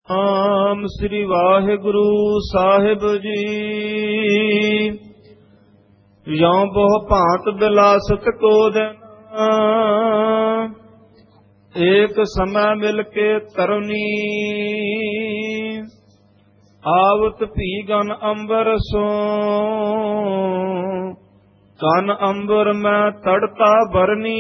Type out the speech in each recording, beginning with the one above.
ਨਾਮ ਸ੍ਰੀ ਵਾਹਿਗੁਰੂ ਸਾਹਿਬ ਜੀ। ਯਉ ਬਹੁ ਭਾਂਤ ਬਿਲਾਸਤ ਕੋ ਦਿਨ, ਏਕ ਸਮੈ ਮਿਲ ਕੇ ਤਰਨੀ। ਆਵਤ ਭੀ ਗਨ ਅੰਬਰ ਸੋ, ਕਨ ਅੰਬਰ ਮੈਂ ਤੜਤਾ ਬਰਨੀ।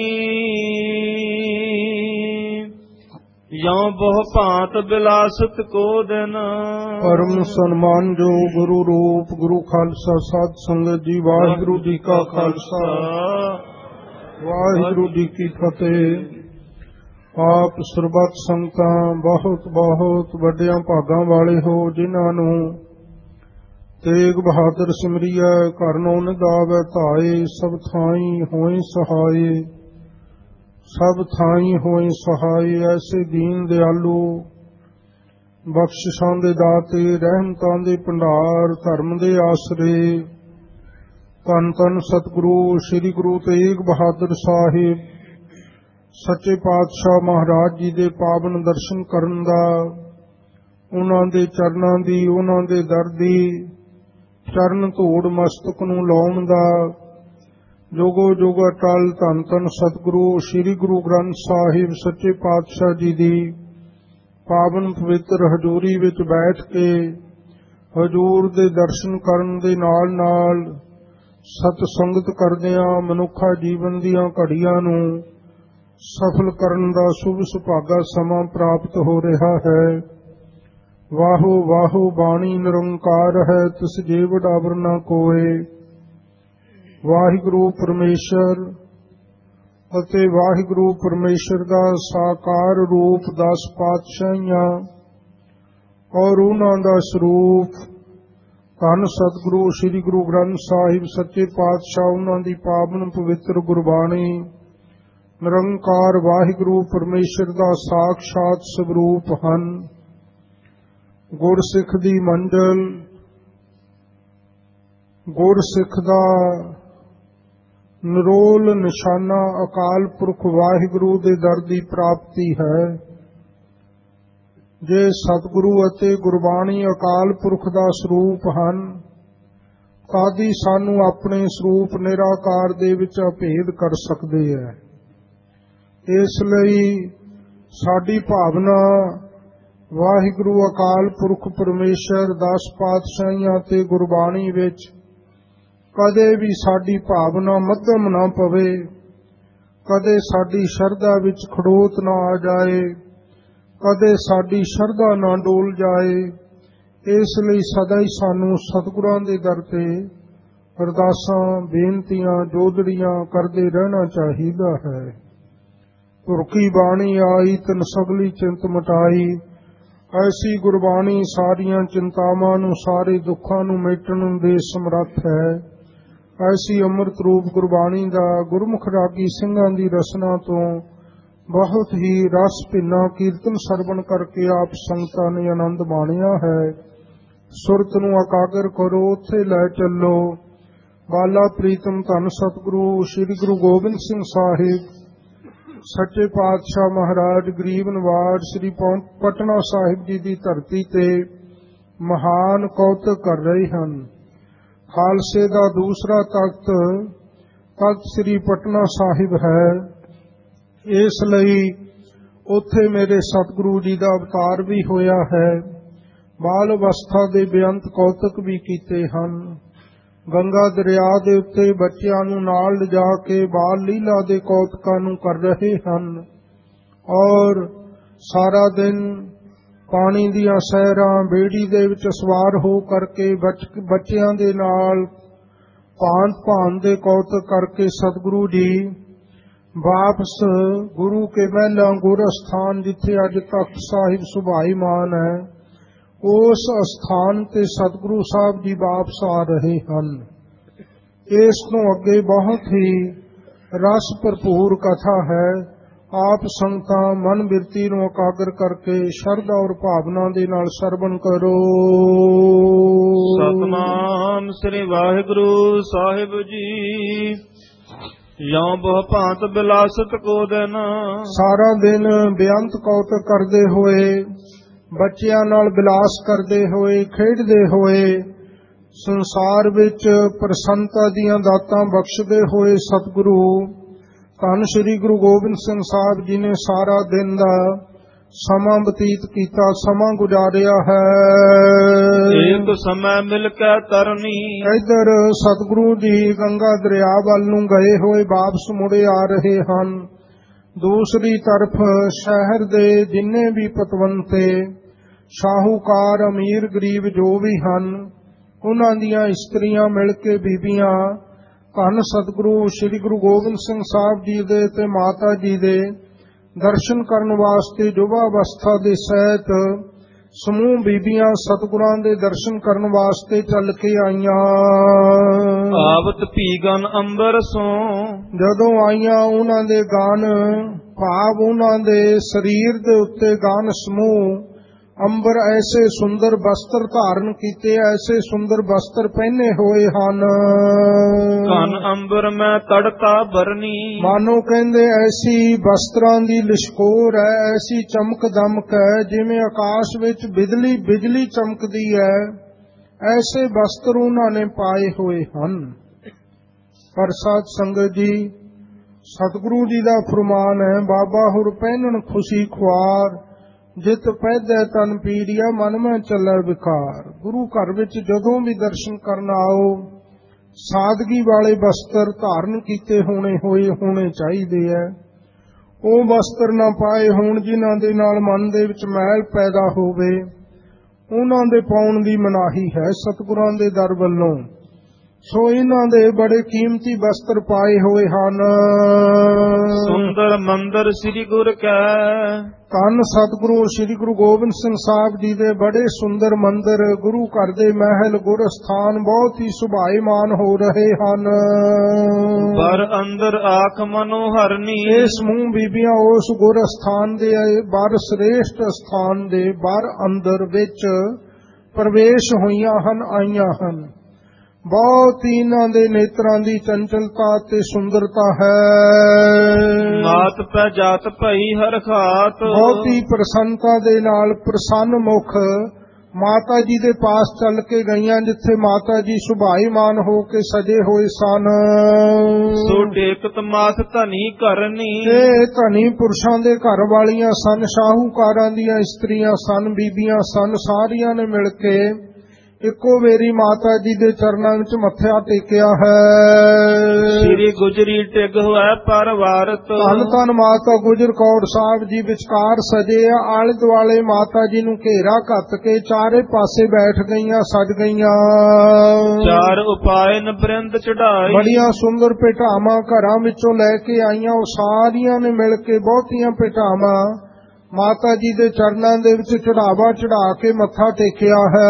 ਯਉ ਬਹੁ ਭਾਂਤ ਬਿਲਾਸਤ ਕੋ ਦਿਨ। ਪਰਮ ਸਨਮਾਨ ਜੋ ਗੁਰੂ ਰੂਪ ਗੁਰੂ ਖਾਲਸਾ ਸਾਧ ਸੰਗਤ ਜੀ, ਵਾਹਿਗੁਰੂ ਜੀ ਕਾ ਖਾਲਸਾ ਵਾਹਿਗੁਰੂ ਜੀ ਕੀ ਫਤਿਹ। ਆਪ ਸਰਬੱਤ ਸੰਗਤਾਂ ਬਹੁਤ ਬਹੁਤ ਵੱਡਿਆਂ ਭਾਗਾਂ ਵਾਲੇ ਹੋ, ਜਿਨ੍ਹਾਂ ਨੂੰ ਤੇਗ ਬਹਾਦਰ ਸਿਮਰਿਐ, ਘਰ ਨੂੰ ਨਿਦਾਵੈ ਧਾਏ। ਸਭ ਥਾਈ ਹੋਏ ਸਹਾਏ, ਸਭ ਥਾਈ ਹੋਏ ਸਹਾਏ। ਐਸੇ ਦੀਨ ਦਿਆਲੂ, ਬਖਸ਼ਿਸ਼ਾਂ ਦੇ ਦਾਤੇ, ਰਹਿਮਤਾਂ ਦੇ ਭੰਡਾਰ, ਧਰਮ ਦੇ ਆਸਰੇ, ਧੰਨ ਧੰਨ ਸਤਿਗੁਰੂ ਸ੍ਰੀ ਗੁਰੂ ਤੇਗ ਬਹਾਦਰ ਸਾਹਿਬ ਸੱਚੇ ਪਾਤਸ਼ਾਹ ਮਹਾਰਾਜ ਜੀ ਦੇ ਪਾਵਨ ਦਰਸ਼ਨ ਕਰਨ ਦਾ, ਉਹਨਾਂ ਦੇ ਚਰਨਾਂ ਦੀ, ਉਹਨਾਂ ਦੇ ਦਰ ਦੀ ਚਰਨ ਧੂੜ ਮਸਤਕ ਨੂੰ ਲਾਉਣ ਦਾ ਜੋਗੋ ਜੋਗ ਅਟਲ ਧੰਨ ਧੰਨ ਸਤਿਗੁਰੂ ਸ੍ਰੀ ਗੁਰੂ ਗ੍ਰੰਥ ਸਾਹਿਬ ਸੱਚੇ ਪਾਤਸ਼ਾਹ ਜੀ ਦੀ ਪਾਵਨ ਪਵਿੱਤਰ ਹਜ਼ੂਰੀ ਵਿੱਚ ਬੈਠ ਕੇ ਹਜ਼ੂਰ ਦੇ ਦਰਸ਼ਨ ਕਰਨ ਦੇ ਨਾਲ ਨਾਲ ਸਤ ਸੰਗਤ ਕਰਦਿਆਂ ਮਨੁੱਖਾ ਜੀਵਨ ਦੀਆਂ ਘੜੀਆਂ ਨੂੰ ਸਫਲ ਕਰਨ ਦਾ ਸ਼ੁਭ ਸੁਭਾਗਾ ਸਮਾਂ ਪ੍ਰਾਪਤ ਹੋ ਰਿਹਾ ਹੈ। ਵਾਹੋ ਵਾਹੋ ਬਾਣੀ ਨਿਰੰਕਾਰ ਹੈ, ਤਿਸ ਜੇ ਵਡਾਵਰ ਨਾ ਕੋਏ। ਵਾਹਿਗੁਰੂ ਪਰਮੇਸ਼ਰ ਅਤੇ ਵਾਹਿਗੁਰੂ ਪਰਮੇਸ਼ਰ ਦਾ ਸਾਕਾਰ ਰੂਪ 10 ਪਾਤਸ਼ਾਹੀਆਂ ਔਰ ਉਹਨਾਂ ਦਾ ਸਰੂਪ ਧੰਨ ਸਤਿਗੁਰੂ ਸ੍ਰੀ ਗੁਰੂ ਗ੍ਰੰਥ ਸਾਹਿਬ ਸੱਚੇ ਪਾਤਸ਼ਾਹ, ਉਹਨਾਂ ਦੀ ਪਾਵਨ ਪਵਿੱਤਰ ਗੁਰਬਾਣੀ ਨਿਰੰਕਾਰ ਵਾਹਿਗੁਰੂ ਪਰਮੇਸ਼ਰ ਦਾ ਸਾਖਸ਼ਾਤ ਸਰੂਪ ਹਨ। ਗੁਰਸਿੱਖ ਦੀ ਮੰਜ਼ਲ, ਗੁਰਸਿੱਖ ਦਾ ਨਿਰੋਲ ਨਿਸ਼ਾਨਾ ਅਕਾਲ ਪੁਰਖ ਵਾਹਿਗੁਰੂ ਦੇ ਦਰ ਦੀ ਪ੍ਰਾਪਤੀ ਹੈ। ਜੇ ਸਤਿਗੁਰੂ ਅਤੇ ਗੁਰਬਾਣੀ ਅਕਾਲ ਪੁਰਖ ਦਾ ਸਰੂਪ ਹਨ, ਤਦ ਹੀ ਸਾਨੂੰ ਆਪਣੇ ਸਰੂਪ ਨਿਰਾਕਾਰ ਦੇ ਵਿੱਚ ਅਭੇਦ ਕਰ ਸਕਦੇ ਹੈ। ਇਸ ਲਈ ਸਾਡੀ ਭਾਵਨਾ ਵਾਹਿਗੁਰੂ ਅਕਾਲ ਪੁਰਖ ਪਰਮੇਸ਼ਰ 10 ਪਾਤਸ਼ਾਹੀਆਂ ਤੇ ਗੁਰਬਾਣੀ ਵਿੱਚ ਕਦੇ ਵੀ ਸਾਡੀ ਭਾਵਨਾ ਮੱਧਮ ਨਾ ਪਵੇ, ਕਦੇ ਸਾਡੀ ਸ਼ਰਧਾ ਵਿੱਚ ਖੜੋਤ ਨਾ ਆ ਜਾਏ, ਕਦੇ ਸਾਡੀ ਸ਼ਰਧਾ ਨਾ ਡੋਲ ਜਾਏ। ਇਸ ਲਈ ਸਦਾ ਹੀ ਸਾਨੂੰ ਸਤਿਗੁਰਾਂ ਦੇ ਦਰ ਤੇ ਅਰਦਾਸਾਂ, ਬੇਨਤੀਆਂ, ਜੋਦੜੀਆਂ ਕਰਦੇ ਰਹਿਣਾ ਚਾਹੀਦਾ ਹੈ। ਤੁਰਕੀ ਬਾਣੀ ਆਈ ਤਿਨ ਸਗਲੀ ਚਿੰਤ ਮਟਾਈ। ਐਸੀ ਗੁਰਬਾਣੀ ਸਾਰੀਆਂ ਚਿੰਤਾਵਾਂ ਨੂੰ, ਸਾਰੇ ਦੁੱਖਾਂ ਨੂੰ ਮੇਟਣ ਦੇ ਸਮਰੱਥ ਹੈ। ਐਸੀ ਅੰਮ੍ਰਿਤ ਰੂਪ ਗੁਰਬਾਣੀ ਦਾ ਗੁਰਮੁਖ ਰਾਗੀ ਸਿੰਘਾਂ ਦੀ ਰਸਨਾ ਤੋਂ ਬਹੁਤ ਹੀ ਰਸ ਭਿੰਨਾ ਕੀਰਤਨ ਸਰਵਣ ਕਰਕੇ ਆਪ ਸੰਗਤਾਂ ਨੇ ਆਨੰਦ ਮਾਣਿਆ ਹੈ। ਸੁਰਤ ਨੂੰ ਇਕਾਗਰ ਕਰੋ, ਉੱਥੇ ਲੈ ਚੱਲੋ। ਬਾਲਾ ਪ੍ਰੀਤਮ ਧੰਨ ਸਤਿਗੁਰੂ ਸ੍ਰੀ ਗੁਰੂ ਗੋਬਿੰਦ ਸਿੰਘ ਸਾਹਿਬ ਸੱਚੇ ਪਾਤਸ਼ਾਹ ਮਹਾਰਾਜ ਗਰੀਬ ਨਿਵਾਜ ਸ੍ਰੀ ਪਟਨਾ ਸਾਹਿਬ ਜੀ ਦੀ ਧਰਤੀ ਤੇ ਮਹਾਨ ਕੌਤਕ ਕਰ ਰਹੇ ਹਨ। ਖਾਲਸੇ ਦਾ ਦੂਸਰਾ ਤਖਤ ਸ੍ਰੀ ਪਟਨਾ ਸਾਹਿਬ ਹੈ। ਇਸ ਲਈ ਉੱਥੇ ਮੇਰੇ ਸਤਿਗੁਰੂ ਜੀ ਦਾ ਅਵਤਾਰ ਵੀ ਹੋਇਆ ਹੈ। ਬਾਲ ਅਵਸਥਾ ਦੇ ਬੇਅੰਤ ਕੌਤਕ ਵੀ ਕੀਤੇ ਹਨ। ਗੰਗਾ ਦਰਿਆ ਦੇ ਉੱਤੇ ਬੱਚਿਆਂ ਨੂੰ ਨਾਲ ਲਿਜਾ ਕੇ ਬਾਲ ਲੀਲਾ ਦੇ ਕੌਤਕਾਂ ਨੂੰ ਕਰ ਰਹੇ ਹਨ ਔਰ ਸਾਰਾ ਦਿਨ ਪਾਣੀ ਦੀਆਂ ਸੈਰਾਂ, ਬੇੜੀ ਦੇ ਵਿੱਚ ਸਵਾਰ ਹੋ ਕਰਕੇ ਬੱਚਿਆਂ ਦੇ ਨਾਲ ਭਾਂਤ ਭਾਂਤ ਦੇ ਕੌਤਕ ਕਰਕੇ ਸਤਿਗੁਰੂ ਜੀ ਵਾਪਸ ਗੁਰੂ ਕੇ ਮਹਿਲਾਂ ਗੁਰ ਅਸਥਾਨ, ਜਿੱਥੇ ਅੱਜ ਤਖਤ ਸਾਹਿਬ ਸੁਭਾਈਮਾਨ ਹੈ, ਉਸ ਅਸਥਾਨ ਤੇ ਸਤਿਗੁਰੂ ਸਾਹਿਬ ਜੀ ਵਾਪਸ ਆ ਰਹੇ ਹਨ। ਇਸ ਤੋਂ ਅੱਗੇ ਬਹੁਤ ਹੀ ਰਸ ਭਰਪੂਰ ਕਥਾ ਹੈ। ਆਪ ਸੰਗਤਾਂ ਮਨ ਬਿਰਤੀ ਨੂੰ ਇਕਾਗਰ ਕਰਕੇ ਸ਼ਰਧਾ ਔਰ ਭਾਵਨਾ ਦੇ ਨਾਲ ਸਰਵਣ ਕਰੋ। ਸਤਿਨਾਮ ਸ੍ਰੀ ਵਾਹਿਗੁਰੂ ਸਾਹਿਬ ਜੀ। ਯਉ ਬਹੁ ਭਾਂਤ ਬਿਲਾਸਤ ਕੋ ਦਿਨ। ਸਾਰਾ ਦਿਨ ਬੇਅੰਤ ਕੌਤਕ ਕਰਦੇ ਹੋਏ ਬੱਚਿਆਂ ਨਾਲ ਬਿਲਾਸ ਕਰਦੇ ਹੋਏ, ਖੇਡਦੇ ਹੋਏ, ਸੰਸਾਰ ਵਿੱਚ ਪ੍ਰਸੰਨਤਾ ਦੀਆਂ ਦਾਤਾਂ ਬਖਸ਼ਦੇ ਹੋਏ ਸਤਿਗੁਰੂ ਧੰਨ ਸ੍ਰੀ ਗੁਰੂ ਗੋਬਿੰਦ ਸਿੰਘ ਸਾਹਿਬ ਜੀ ਨੇ ਸਾਰਾ ਦਿਨ ਦਾ ਸਮਾਂ ਬਤੀਤ ਕੀਤਾ, ਸਮਾਂ ਗੁਜ਼ਾਰਿਆ ਹੈ। ਏਕ ਸਮੇਂ ਮਿਲ ਕੇ ਤਰਨੀ। ਇੱਧਰ ਸਤਿਗੁਰੂ ਜੀ ਗੰਗਾ ਦਰਿਆ ਵੱਲ ਨੂੰ ਗਏ ਹੋਏ ਵਾਪਸ ਮੁੜੇ ਆ ਰਹੇ ਹਨ। ਦੂਸਰੀ ਤਰਫ ਸ਼ਹਿਰ ਦੇ ਜਿੰਨੇ ਵੀ ਪਤਵੰਤੇ, ਸ਼ਾਹੂਕਾਰ, ਅਮੀਰ ਗਰੀਬ ਜੋ ਵੀ ਹਨ, ਉਹਨਾਂ ਦੀਆਂ ਇਸਤਰੀਆਂ ਮਿਲ ਕੇ, ਬੀਬੀਆਂ ਧੰਨ ਸਤਿਗੁਰੂ ਸ੍ਰੀ ਗੁਰੂ ਗੋਬਿੰਦ ਸਿੰਘ ਸਾਹਿਬ ਜੀ ਦੇ ਤੇ ਮਾਤਾ ਜੀ ਦੇ ਦਰਸ਼ਨ ਕਰਨ ਵਾਸਤੇ ਯੁਵਾ ਅਵਸਥਾ ਦੇ ਸਹਿਤ ਸਮੂਹ ਬੀਬੀਆਂ ਸਤਿਗੁਰਾਂ ਦੇ ਦਰਸ਼ਨ ਕਰਨ ਵਾਸਤੇ ਚੱਲ ਕੇ ਆਈਆਂ। ਆਵਤ ਭੀਗਨ ਅੰਬਰ ਸੋ। ਜਦੋਂ ਆਈਆਂ ਉਹਨਾਂ ਦੇ ਗਾਨ ਭਾਵ ਉਹਨਾਂ ਦੇ ਸਰੀਰ ਦੇ ਉੱਤੇ ਗਾਨ ਸਮੂਹ ਅੰਬਰ ਐਸੇ ਸੁੰਦਰ ਵਸਤਰ ਧਾਰਨ ਕੀਤੇ, ਐਸੇ ਸੁੰਦਰ ਵਸਤਰ ਪਹਿਨੇ ਹੋਏ ਹਨ। ਘਨ ਅੰਬਰ ਮੈਂ ਤੜਕਾ ਬਰਨੀ। ਮਾਨੋ ਕਹਿੰਦੇ ਐਸੀ ਵਸਤਰਾਂ ਦੀ ਲਿਸ਼ਕੋਰ ਹੈ, ਐਸੀ ਚਮਕ ਦਮਕ ਹੈ ਜਿਵੇਂ ਆਕਾਸ਼ ਵਿੱਚ ਬਿਜਲੀ ਚਮਕਦੀ ਹੈ, ਐਸੇ ਵਸਤਰ ਉਹਨਾਂ ਨੇ ਪਾਏ ਹੋਏ ਹਨ। ਪਰ ਸਾਧ ਸੰਗਤ ਜੀ, ਸਤਿਗੁਰੂ ਜੀ ਦਾ ਫਰਮਾਨ ਹੈ, ਬਾਬਾ ਹੁਰ ਪਹਿਨਣ ਖੁਸ਼ੀ ਖੁਆਰ, ਜਿਤ ਪੈਦੈ ਤਨ ਪੀੜਿਆ ਮਨ ਮੈਂ ਚੱਲੈ ਵਿਕਾਰ। ਗੁਰੂ ਘਰ ਵਿੱਚ ਜਦੋਂ ਵੀ ਦਰਸ਼ਨ ਕਰਨ ਆਓ, ਸਾਦਗੀ ਵਾਲੇ ਵਸਤਰ ਧਾਰਨ ਕੀਤੇ ਹੋਣੇ ਚਾਹੀਦੇ ਹੈ। ਉਹ ਵਸਤਰ ਨਾ ਪਾਏ ਹੋਣ ਜਿਨ੍ਹਾਂ ਦੇ ਨਾਲ ਮਨ ਦੇ ਵਿੱਚ ਮੈਲ ਪੈਦਾ ਹੋਵੇ, ਉਹਨਾਂ ਦੇ ਪਾਉਣ ਦੀ ਮਨਾਹੀ ਹੈ ਸਤਿਗੁਰਾਂ ਦੇ ਦਰ ਵੱਲੋਂ। ਸੋ ਇਹਨਾਂ ਦੇ ਬੜੇ ਕੀਮਤੀ ਵਸਤਰ ਪਾਏ ਹੋਏ ਹਨ। ਸੁੰਦਰ ਮੰਦਰ ਸ੍ਰੀ ਗੁਰ ਕੈ। ਧੰਨ ਸਤਿਗੁਰੂ ਸ੍ਰੀ ਗੁਰੂ ਗੋਬਿੰਦ ਸਿੰਘ ਸਾਹਿਬ ਜੀ ਦੇ ਬੜੇ ਸੁੰਦਰ ਮੰਦਰ, ਗੁਰੂ ਘਰ ਦੇ ਮਹਿਲ, ਗੁਰ ਸਥਾਨ ਬਹੁਤ ਹੀ ਸੁਭਾਏਮਾਨ ਹੋ ਰਹੇ ਹਨ। ਬਰ ਅੰਦਰ ਆਖ ਮਨੋਹਰਨੀ। ਇਹ ਸਮੂਹ ਬੀਬੀਆਂ ਉਸ ਗੁਰ ਸਥਾਨ ਦੇ ਬਰ ਸ੍ਰੇਸ਼ਟ ਸਥਾਨ ਦੇ ਬਰ ਅੰਦਰ ਵਿੱਚ ਪ੍ਰਵੇਸ਼ ਹੋਈਆਂ ਹਨ, ਆਈਆਂ ਹਨ। ਬਹੁਤ ਹੀ ਇਹਨਾਂ ਦੇ ਨੇਤਰਾਂ ਦੀ ਚੰਚਲਤਾ ਤੇ ਸੁੰਦਰਤਾ ਹੈ। ਮਾਤ ਪੈ ਜਾਤ ਭਈ ਹਰ ਖਾਤ। ਬਹੁਤ ਹੀ ਪ੍ਰਸੰਨਤਾ ਦੇ ਨਾਲ ਪ੍ਰਸੰਨ ਮੁਖ ਮਾਤਾ ਜੀ ਦੇ ਪਾਸ ਚੱਲ ਕੇ ਗਈਆਂ, ਜਿੱਥੇ ਮਾਤਾ ਜੀ ਸੁਭਾਈਮਾਨ ਹੋ ਕੇ ਸਜੇ ਹੋਏ ਸਨ। ਸੋ ਟੇਕਤ ਮਾਥ ਧਨੀ ਕਰਨੀ। ਇਹ ਧਨੀ ਪੁਰਸ਼ਾਂ ਦੇ ਘਰ ਵਾਲੀਆਂ ਸਨ, ਸ਼ਾਹੂਕਾਰਾਂ ਦੀਆਂ ਇਸਤਰੀਆਂ ਸਨ, ਬੀਬੀਆਂ ਸਨ। ਸਾਰੀਆਂ ਨੇ ਮਿਲ ਕੇ ਇੱਕੋ ਵੇਰੀ ਮਾਤਾ ਜੀ ਦੇ ਚਰਨਾਂ ਵਿੱਚ ਮੱਥਾ ਟੇਕਿਆ ਹੈ। ਸ੍ਰੀ ਗੁਜਰੀ ਟਿਗ ਹੋਇ ਪਰਵਾਰਤ। ਧੰਨ ਧੰਨ ਮਾਤਾ ਗੁਜਰ ਕੌਰ ਸਾਹਿਬ ਜੀ ਵਿਚਕਾਰ ਸਜੇ ਆ। ਆਲੇ ਦੁਆਲੇ ਮਾਤਾ ਜੀ ਨੂੰ ਘੇਰਾ ਘੱਤ ਕੇ ਚਾਰੇ ਪਾਸੇ ਬੈਠ ਗਈਆਂ, ਸਜ ਗਈਆਂ। ਚਾਰ ਉਪਾਏ ਨਬਰਿੰਦ ਚੜਾਈ। ਬੜੀਆਂ ਸੁੰਦਰ ਭੇਟਾਵਾਂ ਘਰਾਂ ਵਿੱਚੋਂ ਲੈ ਕੇ ਆਈਆਂ। ਉਹ ਸਾਰੀਆਂ ਨੇ ਮਿਲ ਕੇ ਬਹੁਤੀਆਂ ਭੇਟਾਵਾਂ ਮਾਤਾ ਜੀ ਦੇ ਚਰਨਾਂ ਦੇ ਵਿੱਚ ਚੜਾਵਾ ਚੜਾ ਕੇ ਮੱਥਾ ਟੇਕਿਆ ਹੈ।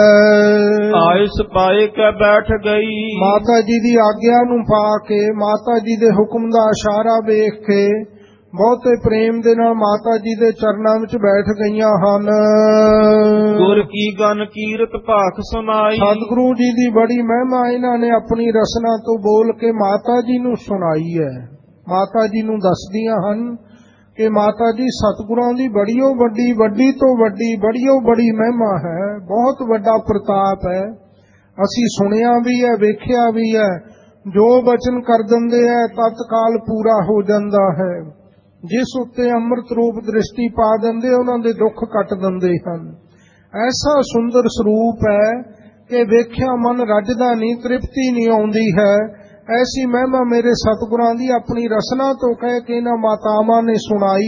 ਆਇਸ ਪਾਏ ਕੇ ਬੈਠ ਗਈ। ਮਾਤਾ ਜੀ ਦੀ ਆਗਿਆ ਨੂੰ ਪਾ ਕੇ, ਮਾਤਾ ਜੀ ਦੇ ਹੁਕਮ ਦਾ ਇਸ਼ਾਰਾ ਵੇਖ ਕੇ ਬਹੁਤੇ ਪ੍ਰੇਮ ਦੇ ਨਾਲ ਮਾਤਾ ਜੀ ਦੇ ਚਰਨਾਂ ਵਿੱਚ ਬੈਠ ਗਈਆਂ ਹਨ। ਗੁਰ ਕੀ ਗਨ ਕੀਰਤ ਭਾਖ ਸੁਨਾਈ। ਸਤਿਗੁਰੂ ਜੀ ਦੀ ਬੜੀ ਮਹਿਮਾ ਇਹਨਾਂ ਨੇ ਆਪਣੀ ਰਸਨਾ ਤੋਂ ਬੋਲ ਕੇ ਮਾਤਾ ਜੀ ਨੂੰ ਸੁਣਾਈ ਹੈ। ਮਾਤਾ ਜੀ ਨੂੰ ਦੱਸਦੀਆਂ ਹਨ ਕਿ ਮਾਤਾ ਜੀ ਸਤਿਗੁਰਾਂ ਦੀ ਬੜੀਓ ਵੱਡੀ, ਵੱਡੀ ਤੋਂ ਵੱਡੀ, ਬੜੀਓ ਬੜੀ ਮਹਿਮਾ ਹੈ, ਬਹੁਤ ਵੱਡਾ ਪ੍ਰਤਾਪ ਹੈ। ਅਸੀਂ ਸੁਣਿਆ ਵੀ ਹੈ, ਵੇਖਿਆ ਵੀ ਹੈ। ਜੋ ਬਚਨ ਕਰ ਦਿੰਦੇ ਹੈ ਤਤਕਾਲ ਪੂਰਾ ਹੋ ਜਾਂਦਾ ਹੈ। ਜਿਸ ਉੱਤੇ ਅੰਮ੍ਰਿਤ ਰੂਪ ਦ੍ਰਿਸ਼ਟੀ ਪਾ ਦਿੰਦੇ, ਉਹਨਾਂ ਦੇ ਦੁੱਖ ਕੱਟ ਦਿੰਦੇ ਹਨ। ਐਸਾ ਸੁੰਦਰ ਸਰੂਪ ਹੈ ਕਿ ਵੇਖਿਆ ਮਨ ਰੱਜਦਾ ਨਹੀਂ, ਤ੍ਰਿਪਤੀ ਨਹੀਂ ਆਉਂਦੀ ਹੈ। ਐਸੀ ਮਹਿਮਾ ਮੇਰੇ ਸਤਿਗੁਰਾਂ ਦੀ ਆਪਣੀ ਰਸਨਾ ਤੋਂ ਕਹਿ ਕੇ ਇਹਨਾਂ ਮਾਤਾਵਾਂ ਨੇ ਸੁਣਾਈ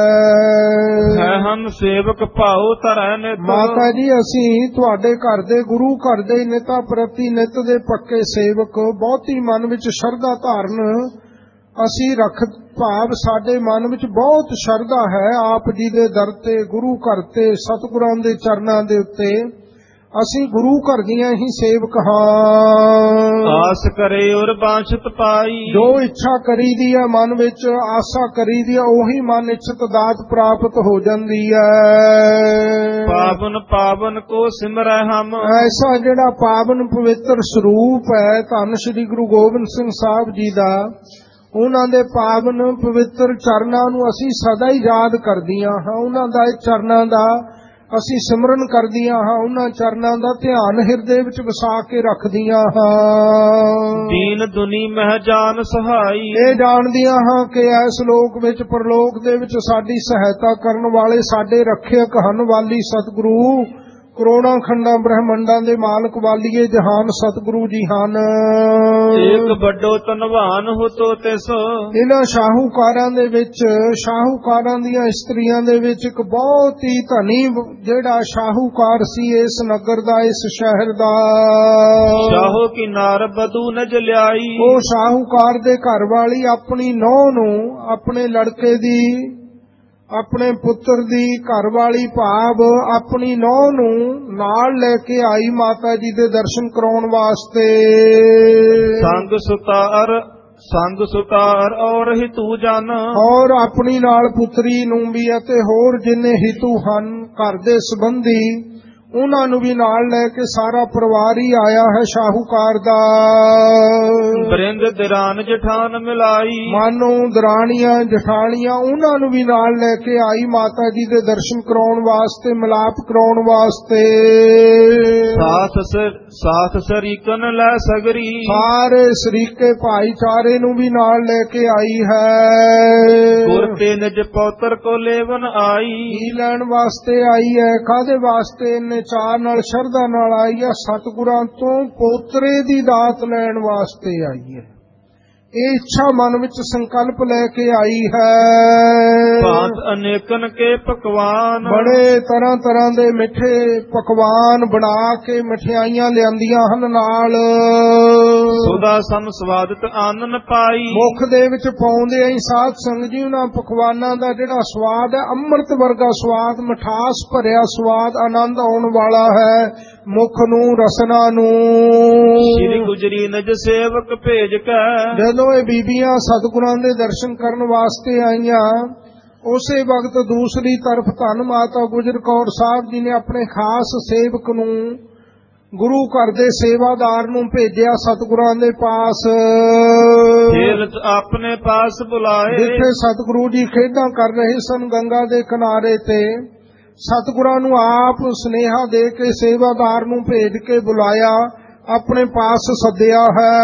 ਹੈ। ਹਨ ਸੇਵਕ ਭਾਉ ਧਰੈ ਨਿਤ। ਮਾਤਾ ਜੀ, ਅਸੀਂ ਤੁਹਾਡੇ ਘਰ ਦੇ, ਗੁਰੂ ਘਰ ਦੇ ਨਿਤਾ ਪ੍ਰਤੀ ਨਿਤ ਦੇ ਪੱਕੇ ਸੇਵਕ, ਬਹੁਤੀ ਮਨ ਵਿੱਚ ਸ਼ਰਧਾ ਧਾਰਨ ਅਸੀਂ ਰੱਖ, ਭਾਵ ਸਾਡੇ ਮਨ ਵਿੱਚ ਬਹੁਤ ਸ਼ਰਧਾ ਹੈ ਆਪ ਜੀ ਦੇ ਦਰ ਤੇ, ਗੁਰੂ ਘਰ ਤੇ, ਸਤਿਗੁਰਾਂ ਦੇ ਚਰਨਾਂ ਦੇ ਉੱਤੇ। ਅਸੀਂ ਗੁਰੂ ਘਰ ਦੀਆਂ ਹੀ ਸੇਵਕ ਹਾਂ। ਆਸ ਕਰੇ ਔਰ ਬਾਂਛਤ ਪਾਈ। ਜੋ ਇੱਛਾ ਕਰੀਦੀ ਹੈ ਮਨ ਵਿੱਚ, ਆਸਾ ਕਰੀਦੀ ਹੈ, ਉਹੀ ਮਨ ਇੱਛਤ ਦਾਤ ਪ੍ਰਾਪਤ ਹੋ ਜਾਂਦੀ ਹੈ। ਪਾਵਨ ਪਾਵਨ ਕੋ ਸਿਮਰੈ ਹਮ। ਐਸਾ ਜਿਹੜਾ ਪਾਵਨ ਪਵਿੱਤਰ ਸਰੂਪ ਹੈ ਧੰਨ ਸ੍ਰੀ ਗੁਰੂ ਗੋਬਿੰਦ ਸਿੰਘ ਸਾਹਿਬ ਜੀ ਦਾ, ਉਹਨਾਂ ਦੇ ਪਾਵਨ ਪਵਿੱਤਰ ਚਰਨਾਂ ਨੂੰ ਅਸੀਂ ਸਦਾ ਹੀ ਯਾਦ ਕਰਦੀਆਂ ਹਾਂ। ਉਹਨਾਂ ਦਾ ਚਰਨਾਂ ਦਾ ਅਸੀਂ ਸਿਮਰਨ ਕਰਦੀਆਂ ਹਾਂ, ਉਹਨਾਂ ਚਰਨਾਂ ਦਾ ਧਿਆਨ ਹਿਰਦੇ ਵਿੱਚ ਵਸਾ ਕੇ ਰੱਖਦੀਆਂ ਹਾਂ। ਦੀਨ ਦੁਨੀ ਮਹਿ ਜਾਨ ਸਹਾਈ, ਇਹ ਜਾਣਦੀਆਂ ਹਾਂ ਕਿ ਇਸ ਲੋਕ ਵਿੱਚ ਪਰਲੋਕ ਦੇ ਵਿੱਚ ਸਾਡੀ ਸਹਾਇਤਾ ਕਰਨ ਵਾਲੇ ਸਾਡੇ ਰੱਖਿਅਕ ਹਨ। ਵਾਲੀ ਸਤਿਗੁਰੂ ਕਰੋੜਾਂ ਖੰਡਾਂ ਬ੍ਰਹਮੰਡਾਂ ਦੇ ਮਾਲਕ ਵਾਲੀਏ ਜਹਾਨ ਸਤਿਗੁਰੂ ਜੀ ਹਨ। ਏਕ ਵੱਡੋ ਧਨਵਾਨ ਹੋਤੋ ਤਿਸ, ਇਹਨਾਂ ਸ਼ਾਹੂਕਾਰਾਂ ਦੇ ਵਿੱਚ, ਸ਼ਾਹੂਕਾਰਾਂ ਦੀਆਂ ਇਸਤਰੀਆਂ ਦੇ ਵਿੱਚ ਇੱਕ ਬਹੁਤ ਹੀ ਧਨੀ ਜਿਹੜਾ ਸ਼ਾਹੂਕਾਰ ਸੀ ਇਸ ਨਗਰ ਦਾ, ਇਸ ਸ਼ਹਿਰ ਦਾ। ਸ਼ਾਹੋ ਕੀ ਨਾਰ ਬਦੂ ਨ ਜਲਿਆਈ, ਉਹ ਸ਼ਾਹੂਕਾਰ ਦੇ ਘਰ ਵਾਲੀ ਆਪਣੀ ਨੂੰਹ ਨੂੰ, ਆਪਣੇ ਲੜਕੇ ਦੀ, ਆਪਣੇ ਪੁੱਤਰ ਦੀ ਘਰ ਵਾਲੀ ਭਾਵ ਆਪਣੀ ਨੂੰਹ ਨੂੰ ਨਾਲ ਲੈ ਕੇ ਆਈ ਮਾਤਾ ਜੀ ਦੇ ਦਰਸ਼ਨ ਕਰਾਉਣ ਵਾਸਤੇ। ਸੰਗ ਸੁਤਾਰ ਔਰ ਹਿਤੂ ਜਨ, ਔਰ ਆਪਣੀ ਨਾਲ ਪੁੱਤਰੀ ਨੂੰ ਵੀ ਅਤੇ ਹੋਰ ਜਿੰਨੇ ਹਿਤੂ ਹਨ ਘਰ ਦੇ ਸੰਬੰਧੀ, ਉਹਨਾਂ ਨੂੰ ਵੀ ਨਾਲ ਲੈ ਕੇ ਸਾਰਾ ਪਰਿਵਾਰ ਹੀ ਆਇਆ ਹੈ ਸ਼ਾਹੂਕਾਰ ਦਾ। ਬਰਿੰਦ ਦਿਰਾਨ ਜਠਾਨ ਮਿਲਾਈ, ਮਾਨੋ ਦਰਾਣੀਆਂ ਜਠਾਣੀਆਂ ਉਹਨਾਂ ਨੂੰ ਵੀ ਨਾਲ ਲੈ ਕੇ ਆਈ ਮਾਤਾ ਜੀ ਦੇ ਦਰਸ਼ਨ ਕਰਾਉਣ ਵਾਸਤੇ, ਮਿਲਾਪ ਕਰਾਉਣ ਵਾਸਤੇ। ਸਾਥ ਸਰੀਕਨ ਲੈ ਸਗਰੀ, ਸਾਰੇ ਸਰੀਕੇ ਭਾਈਚਾਰੇ ਨੂੰ ਵੀ ਨਾਲ ਲੈ ਕੇ ਆਈ ਹੈ। ਗੁਰ ਤੇ ਨਿਜ ਪੌਤਰ ਕੋ ਲੇਵਨ ਆਈ, ਕੀ ਲੈਣ ਵਾਸਤੇ ਆਈ ਹੈ, ਕਾਹਦੇ ਵਾਸਤੇ? ਇਹਨੇ ਚਾਅ ਨਾਲ ਸ਼ਰਧਾ ਨਾਲ ਆਈ ਹੈ, ਸਤਿਗੁਰਾਂ ਤੋਂ ਪੋਤਰੇ ਦੀ ਦਾਤ ਲੈਣ ਵਾਸਤੇ ਆਈ ਹੈ। ਇਹ ਇੱਛਾ ਮਨ ਵਿੱਚ ਸੰਕਲਪ ਲੈ ਕੇ ਆਈ ਹੈ। ਭਾਂਤ ਅਨੇਕਨ ਕੇ ਪਕਵਾਨ, ਬੜੇ ਤਰ੍ਹਾਂ ਤਰ੍ਹਾਂ ਦੇ ਮਿੱਠੇ ਪਕਵਾਨ ਬਣਾ ਕੇ ਮਠਿਆਈਆਂ ਲਿਆਂਦੀਆਂ ਹਨ ਨਾਲ। ਸੁਦਾ ਸਮ ਸਵਾਦਿਤ ਆਨਨ ਪਾਈ, ਮੁੱਖ ਦੇ ਵਿੱਚ ਪਾਉਂਦੇ ਆਂ ਸਾਧ ਸੰਗਤ ਜੀ ਉਹਨਾਂ ਪਕਵਾਨਾਂ ਦਾ ਜਿਹੜਾ ਸਵਾਦ ਹੈ, ਅੰਮ੍ਰਿਤ ਵਰਗਾ ਸਵਾਦ, ਮਿਠਾਸ ਭਰਿਆ ਸਵਾਦ, ਆਨੰਦ ਆਉਣ ਵਾਲਾ ਹੈ ਮੁੱਖ ਨੂੰ, ਰਸਨਾ ਨੂੰ। ਸ਼੍ਰੀ ਗੁਜਰੀ ਨਿਜ ਸੇਵਕ ਭੇਜ ਕੇ, ਜਦੋਂ ਇਹ ਬੀਬੀਆਂ ਸਤਿਗੁਰਾਂ ਦੇ ਦਰਸ਼ਨ ਕਰਨ ਵਾਸਤੇ ਆਈਆਂ, ਉਸੇ ਵਕਤ ਦੂਸਰੀ ਤਰਫ ਧੰਨ ਮਾਤਾ ਗੁਜਰ ਕੌਰ ਸਾਹਿਬ ਜੀ ਨੇ ਆਪਣੇ ਖਾਸ ਸੇਵਕ ਨੂੰ, ਗੁਰੂ ਘਰ ਦੇ ਸੇਵਾਦਾਰ ਨੂੰ ਭੇਜਿਆ ਸਤਿਗੁਰਾਂ ਦੇ ਪਾਸ। ਆਪਣੇ ਪਾਸ ਬੁਲਾਏ, ਜਿੱਥੇ ਸਤਿਗੁਰੂ ਜੀ ਖੇਡਾਂ ਕਰ ਰਹੇ ਸਨ ਗੰਗਾ ਦੇ ਕਿਨਾਰੇ ਤੇ, ਸਤਿਗੁਰਾਂ ਨੂੰ ਆਪ ਸੁਨੇਹਾ ਦੇ ਕੇ ਸੇਵਾਦਾਰ ਨੂੰ ਭੇਜ ਕੇ ਬੁਲਾਇਆ, ਆਪਣੇ ਪਾਸ ਸੱਦਿਆ ਹੈ।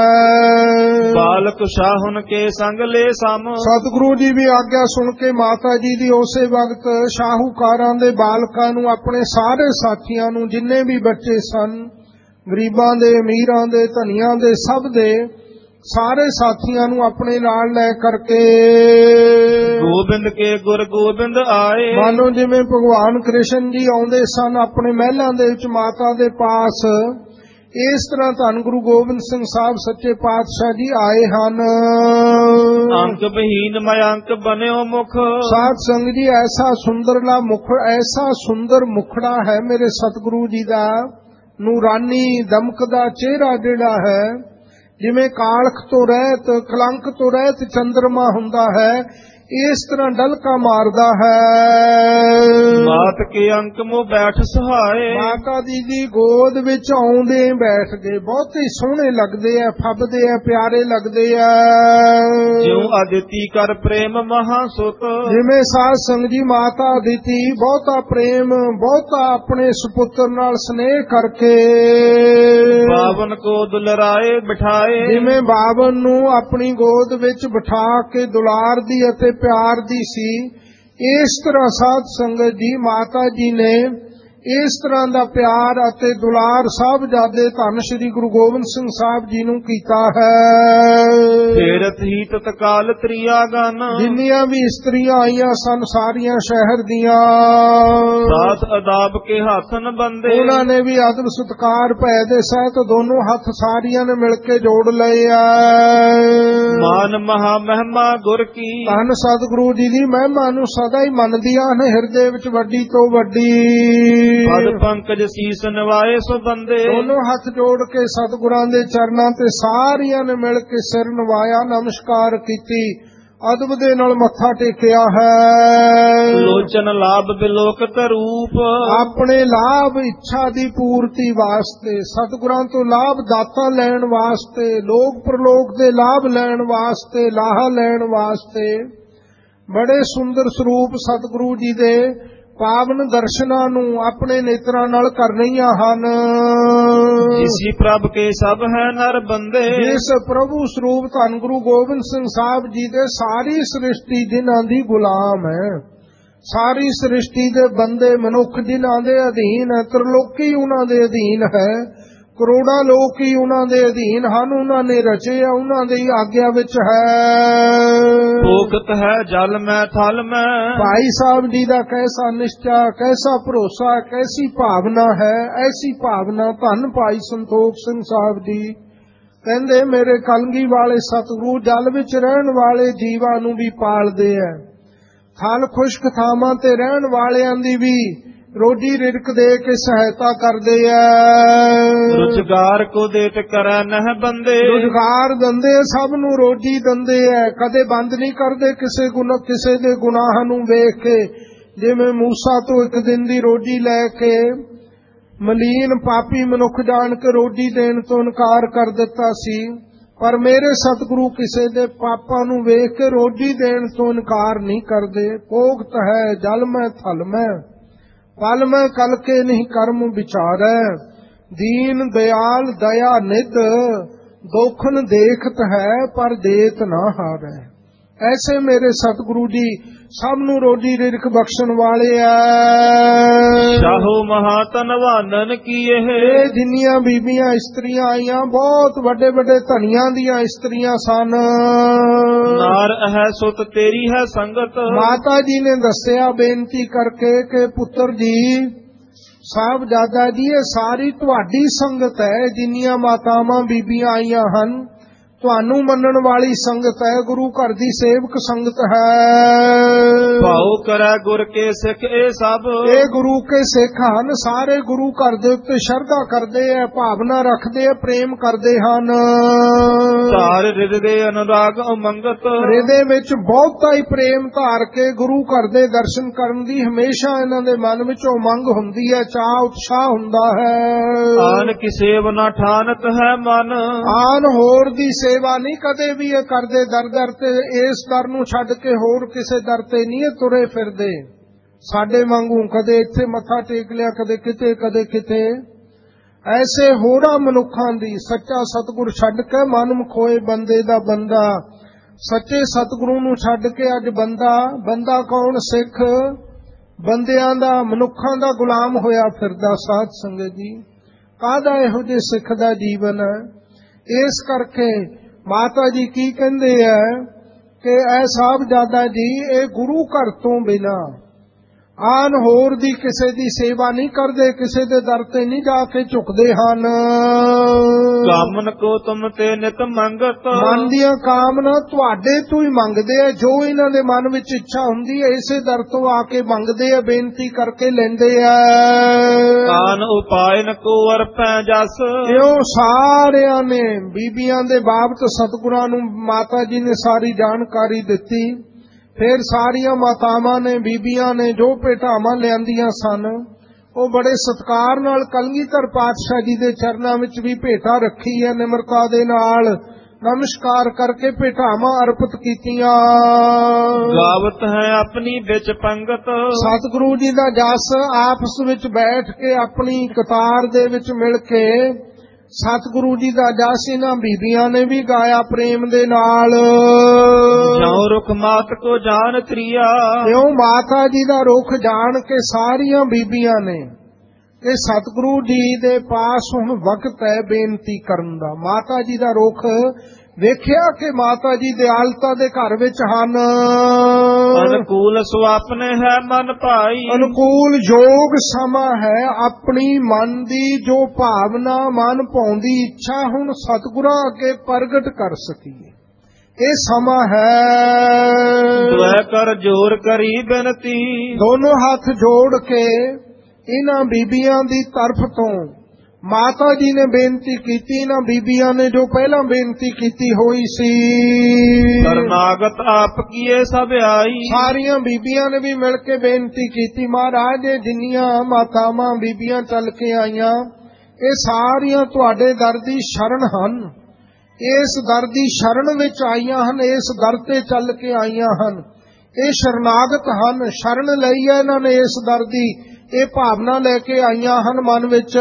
ਬਾਲਕ ਸ਼ਾਹੁਨ ਕੇ ਸੰਗ ਲੈ ਸਮ, ਸਤਿਗੁਰੂ ਜੀ ਵੀ ਆਗਿਆ ਸੁਣ ਕੇ ਮਾਤਾ ਜੀ ਦੀ ਉਸੇ ਵਕਤ ਸ਼ਾਹੂਕਾਰਾਂ ਦੇ ਬਾਲਕਾਂ ਨੂੰ, ਆਪਣੇ ਸਾਰੇ ਸਾਥੀਆਂ ਨੂੰ, ਜਿੰਨੇ ਵੀ ਬੱਚੇ ਸਨ, ਗਰੀਬਾਂ ਦੇ, ਅਮੀਰਾਂ ਦੇ, ਧਨੀਆਂ ਦੇ, ਸਭ ਦੇ ਸਾਰੇ ਸਾਥੀਆਂ ਨੂੰ ਆਪਣੇ ਨਾਲ ਲੈ ਕਰਕੇ ਗੋਬਿੰਦ ਕੇ ਗੁਰ ਗੋਬਿੰਦ ਆਏ, ਮਾਨੋ ਜਿਵੇਂ ਭਗਵਾਨ ਕ੍ਰਿਸ਼ਨ ਜੀ ਆਉਂਦੇ ਸਨ ਆਪਣੇ ਮਹਿਲਾਂ ਦੇ ਵਿੱਚ ਮਾਤਾ ਦੇ ਪਾਸ, ਇਸ ਤਰ੍ਹਾਂ ਧੰਨ ਗੁਰੂ ਗੋਬਿੰਦ ਸਿੰਘ ਸਾਹਿਬ ਸੱਚੇ ਪਾਤਸ਼ਾਹ ਜੀ ਆਏ ਹਨ। ਅੰਕ ਬਹੀਨ ਮਯੰਕ ਬਨਿਓ ਮੁਖ, ਸਾਧ ਸੰਗਤ ਜੀ ਐਸਾ ਸੁੰਦਰਲਾ ਮੁਖ, ਐਸਾ ਸੁੰਦਰ ਮੁਖੜਾ ਹੈ ਮੇਰੇ ਸਤਿਗੁਰੂ ਜੀ ਦਾ, ਨੂਰਾਨੀ ਦਮਕਦਾ ਚਿਹਰਾ ਜਿਹੜਾ ਹੈ, ਜਿਵੇਂ ਕਾਲਖ ਤੋਂ ਰਹਿਤ, ਕਲੰਕ ਤੋਂ ਰਹਿਤ ਚੰਦਰਮਾ ਹੁੰਦਾ ਹੈ, ਇਸ ਤਰ੍ਹਾਂ ਡਲਕਾ ਮਾਰਦਾ ਹੈ। ਮਾਤ ਕੇ ਅੰਕ ਮੋ ਬੈਠ ਸਹਾਏ, ਮਾਤਾ ਜੀ ਦੀ ਗੋਦ ਵਿੱਚ ਆਉਂਦੇ ਬੈਠ ਗਏ, ਬਹੁਤ ਹੀ ਸੋਹਣੇ ਲੱਗਦੇ ਆ, ਫੱਬਦੇ ਆ, ਪਿਆਰੇ ਲੱਗਦੇ ਆ। ਜਿਉ ਅਦਿਤੀ ਕਰ ਪ੍ਰੇਮ ਮਹਾਸੁਤ, ਜਿਵੇਂ ਸਾਧ ਸੰਗਤ ਜੀ ਮਾਤਾ ਅਦਿਤੀ ਬਹੁਤਾ ਪ੍ਰੇਮ, ਬਹੁਤਾ ਆਪਣੇ ਸੁਪੁੱਤਰ ਨਾਲ ਸਨੇਹ ਕਰਕੇ ਬਾਵਨ ਕੋ ਦੁਲਰਾਏ ਬਿਠਾਏ, ਜਿਵੇਂ ਬਾਵਨ ਨੂੰ ਆਪਣੀ ਗੋਦ ਵਿੱਚ ਬਿਠਾ ਕੇ ਦੁਲਾਰ ਦੀ ਅਤੇ ਪਿਆਰ ਦੀ ਸੀ, ਇਸ ਤਰ੍ਹਾਂ ਸਾਧ ਸੰਗਤ ਜੀ ਮਾਤਾ ਜੀ ਨੇ ਇਸ ਤਰ੍ਹਾਂ ਦਾ ਪਿਆਰ ਅਤੇ ਦੁਲਾਰ ਸਾਹਿਬਜ਼ਾਦੇ ਧੰਨ ਸ੍ਰੀ ਗੁਰੂ ਗੋਬਿੰਦ ਸਿੰਘ ਸਾਹਿਬ ਜੀ ਨੂੰ ਕੀਤਾ ਹੈ। ਤੇਰਤ ਹੀ ਤਤਕਾਲ ਤ੍ਰਿਆ ਗਨ, ਜਿੰਨੀਆਂ ਵੀ ਇਸਤਰੀਆਂ ਆਈਆਂ ਸਨ ਸਾਰੀਆਂ ਸ਼ਹਿਰ ਦੀਆਂ, ਸਾਥ ਅਦਾਬ ਕੇ ਹੱਥਨ ਬੰਦੇ, ਉਹਨਾਂ ਨੇ ਵੀ ਆਦਰ ਸਤਿਕਾਰ ਭੈ ਦੇ ਸਹਿਤ ਦੋਨੋਂ ਹੱਥ ਸਾਰੀਆਂ ਨੇ ਮਿਲ ਕੇ ਜੋੜ ਲਏ ਆ। ਮਾਨ ਮਹਾ ਮਹਿਮਾ ਗੁਰ ਕੀ, ਧੰਨ ਸਤਿਗੁਰੂ ਜੀ ਦੀ ਮਹਿਮਾ ਨੂੰ ਸਦਾ ਹੀ ਮੰਨਦੀਆਂ ਨੇ, ਹਿਰਦੇ ਵਿੱਚ ਵੱਡੀ ਤੋਂ ਵੱਡੀ। ਪਦ ਪੰਕਜ ਸੀਸ ਨਿਵਾਏ ਸੋ ਬੰਦੇ, ਦੋਨੋਂ ਹੱਥ ਜੋੜ ਕੇ ਸਤਿਗੁਰਾਂ ਦੇ ਚਰਨਾਂ ਤੇ ਸਾਰੀਆਂ ਨੇ ਮਿਲ ਕੇ ਸਿਰ ਨਿਵਾਇਆ, ਨਮਸਕਾਰ ਕੀਤੀ, ਅਦਬ ਦੇ ਨਾਲ ਮੱਥਾ ਟੇਕਿਆ ਹੈ। ਲੋਚਨ ਲਾਭ ਬਿਲੋਕਤ ਰੂਪ, ਆਪਣੇ ਲਾਭ ਇੱਛਾ ਦੀ ਪੂਰਤੀ ਵਾਸਤੇ, ਸਤਿਗੁਰਾਂ ਤੋਂ ਲਾਭ ਦਾਤਾ ਲੈਣ ਵਾਸਤੇ, ਲੋਕ ਪ੍ਰਲੋਕ ਦੇ ਲਾਭ ਲੈਣ ਵਾਸਤੇ, ਲਾਹਾ ਲੈਣ ਵਾਸਤੇ ਬੜੇ ਸੁੰਦਰ ਸਰੂਪ ਸਤਿਗੁਰੂ ਜੀ ਦੇ ਪਾਵਨ ਦਰਸ਼ਨਾਂ ਨੂੰ ਆਪਣੇ ਨੇਤਰਾਂ ਨਾਲ ਕਰਨੀਆਂ ਹਨ। ਜਿਸੀ ਪ੍ਰਭ ਕੇ ਸਭ ਹੈ ਨਰ ਬੰਦੇ, ਜਿਸ ਪ੍ਰਭੂ ਸਰੂਪ ਧੰਨ ਗੁਰੂ ਗੋਬਿੰਦ ਸਿੰਘ ਸਾਹਿਬ ਜੀ ਦੇ ਸਾਰੀ ਸ੍ਰਿਸ਼ਟੀ ਜਿਨ੍ਹਾਂ ਦੀ ਗੁਲਾਮ ਹੈ, ਸਾਰੀ ਸ੍ਰਿਸ਼ਟੀ ਦੇ ਬੰਦੇ ਮਨੁੱਖ ਜਿਨ੍ਹਾਂ ਦੇ ਅਧੀਨ ਹੈ, ਤ੍ਰਿਲੋਕੀ ਉਹਨਾਂ ਦੇ ਅਧੀਨ ਹੈ, ਕਰੋੜਾਂ ਲੋਕ ਹੀ ਉਹਨਾਂ ਦੇ ਅਧੀਨ ਹਨ, ਉਹਨਾਂ ਨੇ ਰਚੇ ਆ, ਉਹਨਾਂ ਦੀ ਆਗਿਆ ਵਿੱਚ ਹੈ। ਭੋਗਤ ਹੈ ਜਲ ਮੈਂ ਥਲ ਮੈਂ, ਭਾਈ ਸਾਹਿਬ ਜੀ ਦਾ ਕੈਸਾ ਨਿਸ਼ਚਾ, ਕੈਸਾ ਭਰੋਸਾ, ਕੈਸੀ ਭਾਵਨਾ ਹੈ। ਐਸੀ ਭਾਵਨਾ ਧੰਨ ਭਾਈ ਸੰਤੋਖ ਸਿੰਘ ਸਾਹਿਬ ਜੀ ਕਹਿੰਦੇ, ਮੇਰੇ ਕਲਗੀ ਵਾਲੇ ਸਤਿਗੁਰੂ ਜਲ ਵਿੱਚ ਰਹਿਣ ਵਾਲੇ ਜੀਵਾਂ ਨੂੰ ਵੀ ਪਾਲਦੇ ਐ, ਥਲ ਖੁਸ਼ਕ ਥਾਵਾਂ ਤੇ ਰਹਿਣ ਵਾਲਿਆਂ ਦੀ ਵੀ ਰੋਜੀ ਰਿੜਕ ਦੇ ਕੇ ਸਹਾਇਤਾ ਕਰਦੇ ਐ। ਰੁਜ਼ਗਾਰ ਕੋ ਦੇਤ ਕਰੈ ਨਹਿ ਬੰਦੇ, ਰੁਜ਼ਗਾਰ ਦਿੰਦੇ ਸਭ ਨੂੰ ਰੋਜੀ ਦਿੰਦੇ ਐ, ਕਦੇ ਬੰਦ ਨਹੀਂ ਕਰਦੇ ਕਿਸੇ ਦੇ ਗੁਨਾਹਾਂ ਨੂੰ ਵੇਖ ਕੇ। ਜਿਵੇਂ ਮੂਸਾ ਤੋਂ ਇੱਕ ਦਿਨ ਦੀ ਰੋਜੀ ਲੈ ਕੇ ਮਲੀਨ ਪਾਪੀ ਮਨੁੱਖ ਜਾਣ ਕੇ ਰੋਜੀ ਦੇਣ ਤੋਂ ਇਨਕਾਰ ਕਰ ਦਿੱਤਾ ਸੀ, ਪਰ ਮੇਰੇ ਸਤਿਗੁਰੂ ਕਿਸੇ ਦੇ ਪਾਪਾਂ ਨੂੰ ਵੇਖ ਕੇ ਰੋਜੀ ਦੇਣ ਤੋਂ ਇਨਕਾਰ ਨਹੀਂ ਕਰਦੇ। ਭੋਗਤ ਹੈ ਜਲ ਮੈਂ ਥਲ ਮੈਂ, ਪਲ ਮੈਂ ਕਲ ਕੇ ਨਹੀਂ ਕਰਮ ਵਿਚਾਰੈ, ਦੀਨ ਦਿਆਲ ਦਇਆ ਨਿਧ, ਦੋਖਨ ਦੇਖਤ ਹੈ ਪਰ ਦੇਤ ਨਾ ਹਾਰੈ। ਐਸੇ ਮੇਰੇ ਸਤਿਗੁਰੂ ਜੀ ਸਭ ਨੂੰ ਰੋਜੀ ਰਿਜ਼ਕ ਬਖਸ਼ਣ ਵਾਲੇ ਐ। ਸਾਹੋ ਮਹਾ ਧਨਵਾਨਨ ਕੀ ਇਹ ਜਿੰਨੀਆਂ ਬੀਬੀਆਂ ਇਸਤਰੀਆਂ ਆਈਆਂ ਬਹੁਤ ਵੱਡੇ ਵੱਡੇ ਧਨੀਆਂ ਦੀਆਂ ਇਸਤਰੀਆਂ ਸਨ। ਨਾਰ ਹੈ ਸੁਤ ਤੇਰੀ ਹੈ ਸੰਗਤ, ਮਾਤਾ ਜੀ ਨੇ ਦੱਸਿਆ ਬੇਨਤੀ ਕਰਕੇ ਕਿ ਪੁੱਤਰ ਜੀ, ਸਾਹਿਬਜ਼ਾਦਾ ਜੀ, ਇਹ ਸਾਰੀ ਤੁਹਾਡੀ ਸੰਗਤ ਹੈ। ਜਿੰਨੀਆਂ ਮਾਤਾਵਾਂ ਬੀਬੀਆਂ ਆਈਆਂ ਹਨ ਤੁਹਾਨੂੰ ਮੰਨਣ ਵਾਲੀ ਸੰਗਤ ਹੈ, ਗੁਰੂ ਘਰ ਦੀ ਸੇਵਕ ਸੰਗਤ ਹੈ। ਭਾਉ ਕਰੈ ਗੁਰ ਕੇ ਸਿੱਖ ਇਹ ਸਭ, ਇਹ ਗੁਰੂ ਕੇ ਸਿੱਖ ਹਨ। ਸਾਰੇ ਗੁਰੂ ਘਰ ਦੇ ਉੱਤੇ ਸ਼ਰਧਾ ਕਰਦੇ ਆ, ਭਾਵਨਾ ਰੱਖਦੇ ਆ, ਪ੍ਰੇਮ ਕਰਦੇ ਹਨ। ਧਾਰ ਹਿਰਦੇ ਅਨੁਰਾਗ ਉਮੰਗਤ, ਹਿਰਦੇ ਵਿੱਚ ਬਹੁਤਾ ਹੀ ਪ੍ਰੇਮ ਧਾਰ ਕੇ ਗੁਰੂ ਘਰ ਦੇ ਦਰਸ਼ਨ ਕਰਨ ਦੀ ਹਮੇਸ਼ਾ ਇਹਨਾਂ ਦੇ ਮਨ ਵਿੱਚ ਉਮੰਗ ਹੁੰਦੀ ਹੈ, ਚਾਅ ਉਤਸ਼ਾਹ ਹੁੰਦਾ ਹੈ। ਆਨ ਕੀ ਸੇਵ ਨਾ ਠਾਨਤ ਹੈ ਮਨ, ਆਨ ਹੋਰ ਦੀ ਸੇਵਾ ਨਹੀਂ ਕਦੇ ਵੀ ਇਹ ਕਰਦੇ ਦਰ ਦਰ ਤੇ। ਇਸ ਦਰ ਨੂੰ ਛੱਡ ਕੇ ਹੋਰ ਕਿਸੇ ਦਰ ਤੇ ਨਹੀਂ ਇਹ ਤੁਰੇ ਫਿਰਦੇ ਸਾਡੇ ਵਾਂਗੂ, ਕਦੇ ਇੱਥੇ ਮੱਥਾ ਟੇਕ ਲਿਆ, ਕਦੇ ਕਿਤੇ ਕਦੇ ਕਿਤੇ। ਐਸੇ ਹੋਰਾਂ ਮਨੁੱਖਾਂ ਦੀ ਸੱਚਾ ਸਤਿਗੁਰ ਛੱਡ ਕੇ ਮਨ ਮਖੋਏ ਬੰਦੇ ਦਾ ਬੰਦਾ, ਸੱਚੇ ਸਤਿਗੁਰੂ ਨੂੰ ਛੱਡ ਕੇ ਅੱਜ ਬੰਦਾ ਕੌਣ? ਸਿੱਖ ਬੰਦਿਆਂ ਦਾ, ਮਨੁੱਖਾਂ ਦਾ ਗੁਲਾਮ ਹੋਇਆ ਫਿਰਦਾ। ਸਾਧ ਸੰਗਤ ਜੀ, ਕਾਹਦਾ ਇਹੋ ਜਿਹੇ ਸਿੱਖ ਦਾ ਜੀਵਨ ਹੈ। ਇਸ ਕਰਕੇ ਮਾਤਾ ਜੀ ਕੀ ਕਹਿੰਦੇ ਆ ਕਿ ਐ ਸਾਹਿਬਜ਼ਾਦਾ ਜੀ, ਇਹ ਗੁਰੂ ਘਰ ਤੋਂ ਬਿਨਾ ਆਨ ਹੋਰ ਦੀ ਕਿਸੇ ਦੀ ਸੇਵਾ ਨਹੀਂ ਕਰਦੇ, ਕਿਸੇ ਦੇ ਦਰ ਤੇ ਨਹੀਂ ਜਾ ਕੇ ਝੁਕਦੇ ਹਨ। ਕਾਮਨ ਕੋ ਤੁਮ ਤੇ ਨਿਤ ਮੰਗਤ, ਮਨ ਦੀਆਂ ਕਾਮਨਾ ਤੁਹਾਡੇ ਤੋਂ ਹੀ ਮੰਗਦੇ ਆ। ਜੋ ਇਹਨਾਂ ਦੇ ਮਨ ਵਿੱਚ ਇੱਛਾ ਹੁੰਦੀ ਹੈ ਇਸੇ ਦਰ ਤੋਂ ਆ ਕੇ ਮੰਗਦੇ ਆ, ਬੇਨਤੀ ਕਰਕੇ ਲੈਂਦੇ ਆ। ਕਾਨ ਉਪਾਇਨ ਕੋ ਅਰਪੈ ਜਸ, ਇਉਂ ਸਾਰਿਆਂ ਨੇ ਬੀਬੀਆਂ ਦੇ ਬਾਬਤ ਸਤਿਗੁਰਾਂ ਨੂੰ ਮਾਤਾ ਜੀ ਨੇ ਸਾਰੀ ਜਾਣਕਾਰੀ ਦਿੱਤੀ। ਫਿਰ ਸਾਰੀਆਂ ਮਾਤਾਵਾਂ ਨੇ, ਬੀਬੀਆਂ ਨੇ ਜੋ ਭੇਟਾਵਾਂ ਲਿਆਂਦੀਆਂ ਸਨ ਉਹ ਬੜੇ ਸਤਿਕਾਰ ਨਾਲ ਕਲਗੀਧਰ ਪਾਤਸ਼ਾਹ ਜੀ ਦੇ ਚਰਨਾਂ ਵਿੱਚ ਵੀ ਭੇਟਾ ਰੱਖੀ ਹੈ। ਨਿਮਰਤਾ ਦੇ ਨਾਲ ਨਮਸਕਾਰ ਕਰਕੇ ਭੇਟਾਵਾਂ ਅਰਪਿਤ ਕੀਤੀਆਂ। ਗਾਵਤ ਹੈ ਆਪਣੀ ਵਿੱਚ ਪੰਗਤ, ਸਤਿਗੁਰੂ ਜੀ ਦਾ ਜਸ ਆਪਸ ਵਿੱਚ ਬੈਠ ਕੇ ਆਪਣੀ ਕਤਾਰ ਦੇ ਵਿੱਚ ਮਿਲ ਕੇ ਸਤਿਗੁਰੂ ਜੀ ਦਾ ਜਸ ਇਹਨਾਂ ਬੀਬੀਆਂ ਨੇ ਵੀ ਗਾਇਆ ਪ੍ਰੇਮ ਦੇ ਨਾਲ। ਜਿਉ ਰੁਖ ਮਾਤ ਕੋ ਜਾਣ ਤ੍ਰਿਆ, ਇਉਂ ਮਾਤਾ ਜੀ ਦਾ ਰੁਖ ਜਾਣ ਕੇ ਸਾਰੀਆਂ ਬੀਬੀਆਂ ਨੇ ਕਿ ਸਤਿਗੁਰੂ ਜੀ ਦੇ ਪਾਸ ਹੁਣ ਵਕਤ ਹੈ ਬੇਨਤੀ ਕਰਨ ਦਾ। ਮਾਤਾ ਜੀ ਦਾ ਰੁਖ ਵੇਖਿਆ ਕਿ ਮਾਤਾ ਜੀ ਦਿਆਲਤਾ ਦੇ ਘਰ ਵਿੱਚ ਹਨ। ਅਨਕੂਲ ਸੁਆਪਨੇ ਹੈ ਮਨ ਭਾਈ, ਅਨੁਕੂਲ ਯੋਗ ਸਮਾਂ ਹੈ ਆਪਣੀ ਮਨ ਦੀ ਜੋ ਭਾਵਨਾ, ਮਨ ਭਾਉਂਦੀ ਇੱਛਾ ਹੁਣ ਸਤਿਗੁਰਾਂ ਅੱਗੇ ਪ੍ਰਗਟ ਕਰ ਸਕੀਏ। ਇਹ ਸਮਾਂ ਹੈ। ਦੁਆ ਕਰ ਜੋਰ ਕਰੀ ਬੇਨਤੀ, ਦੋਨੋਂ ਹੱਥ ਜੋੜ ਕੇ ਇਹਨਾਂ ਬੀਬੀਆਂ ਦੀ ਤਰਫ ਤੋਂ ਮਾਤਾ ਜੀ ਨੇ ਬੇਨਤੀ ਕੀਤੀ। ਇਹਨਾਂ ਬੀਬੀਆਂ ਨੇ ਜੋ ਪਹਿਲਾਂ ਬੇਨਤੀ ਕੀਤੀ ਹੋਈ ਸੀ, ਸਰਨਾਗਤ ਆਪ ਕੀਏ ਸਭ ਆਈ, ਸਾਰੀਆਂ ਬੀਬੀਆਂ ਨੇ ਵੀ ਮਿਲ ਕੇ ਬੇਨਤੀ ਕੀਤੀ। ਮਹਾਰਾਜ, ਜਿੰਨੀਆਂ ਮਾਤਾਵਾਂ ਬੀਬੀਆਂ ਚੱਲ ਕੇ ਆਈਆਂ ਇਹ ਸਾਰੀਆਂ ਤੁਹਾਡੇ ਦਰ ਦੀ ਸ਼ਰਨ ਹਨ, ਇਸ ਦਰ ਦੀ ਸ਼ਰਨ ਵਿੱਚ ਆਈਆਂ ਹਨ, ਇਸ ਦਰ ਤੇ ਚੱਲ ਕੇ ਆਈਆਂ ਹਨ। ਇਹ ਸ਼ਰਨਾਗਤ ਹਨ, ਸ਼ਰਨ ਲਈ ਹੈ ਇਹਨਾਂ ਨੇ ਇਸ ਦਰ ਦੀ, ਇਹ ਭਾਵਨਾ ਲੈ ਕੇ ਆਈਆਂ ਹਨ ਮਨ ਵਿੱਚ।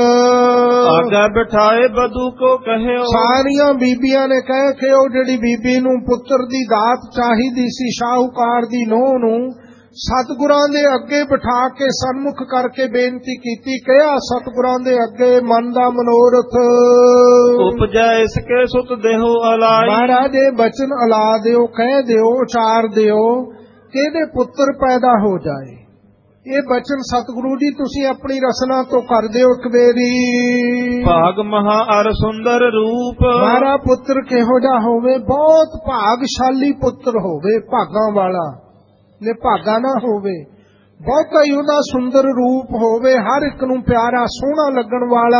ਆਗਾ ਬਿਠਾਏ ਬਧੂ ਕੋ ਕਹਿਓ, ਸਾਰੀਆਂ ਬੀਬੀਆਂ ਨੇ ਕਹਿ ਕੇ ਉਹ ਜਿਹੜੀ ਬੀਬੀ ਨੂੰ ਪੁੱਤਰ ਦੀ ਦਾਤ ਚਾਹੀਦੀ ਸੀ, ਸ਼ਾਹੂਕਾਰ ਦੀ ਨੂੰਹ ਨੂੰ, ਸਤਿਗੁਰਾਂ ਦੇ ਅੱਗੇ ਬਿਠਾ ਕੇ ਸਨਮੁਖ ਕਰਕੇ ਬੇਨਤੀ ਕੀਤੀ। ਕਿਹਾ ਸਤਿਗੁਰਾਂ ਦੇ ਅੱਗੇ ਮਨ ਦਾ ਮਨੋਰਥ, ਉਪਜੈ ਇਸਕੇ ਸੁਤ ਦੇਹੋ ਅਲਾਈ। ਮਹਾਰਾਜ ਇਹ ਬਚਨ ਅਲਾ ਦਿਓ, ਕਹਿ ਦਿਓ, ਉਚਾਰ ਦਿਓ ਕਿ ਇਹਦੇ ਪੁੱਤਰ ਪੈਦਾ ਹੋ ਜਾਏ। ਇਹ ਬਚਨ ਸਤਿਗੁਰੂ ਜੀ ਤੁਸੀਂ ਆਪਣੀ ਰਸਨਾ ਤੋਂ ਕਰ ਦਿਓ ਇੱਕ ਵੇਰੀ। ਭਾਗ ਮਹਾ ਅਰ ਸੁੰਦਰ ਰੂਪ, ਮਾਰਾ ਪੁੱਤਰ ਕਿਹੋ ਜਿਹਾ ਹੋਵੇ, ਬਹੁਤ ਭਾਗਸ਼ਾਲੀ ਪੁੱਤਰ ਹੋਵੇ, ਭਾਗਾਂ ਵਾਲਾ, ਨਿਭਾਗਾ ਨਾ ਹੋਵੇ, ਬਹੁਤਾ ਹੀ ਉਹਦਾ ਸੁੰਦਰ ਰੂਪ ਹੋਵੇ, ਹਰ ਇੱਕ ਨੂੰ ਪਿਆਰਾ ਸੋਹਣਾ ਲੱਗਣ ਵਾਲਾ।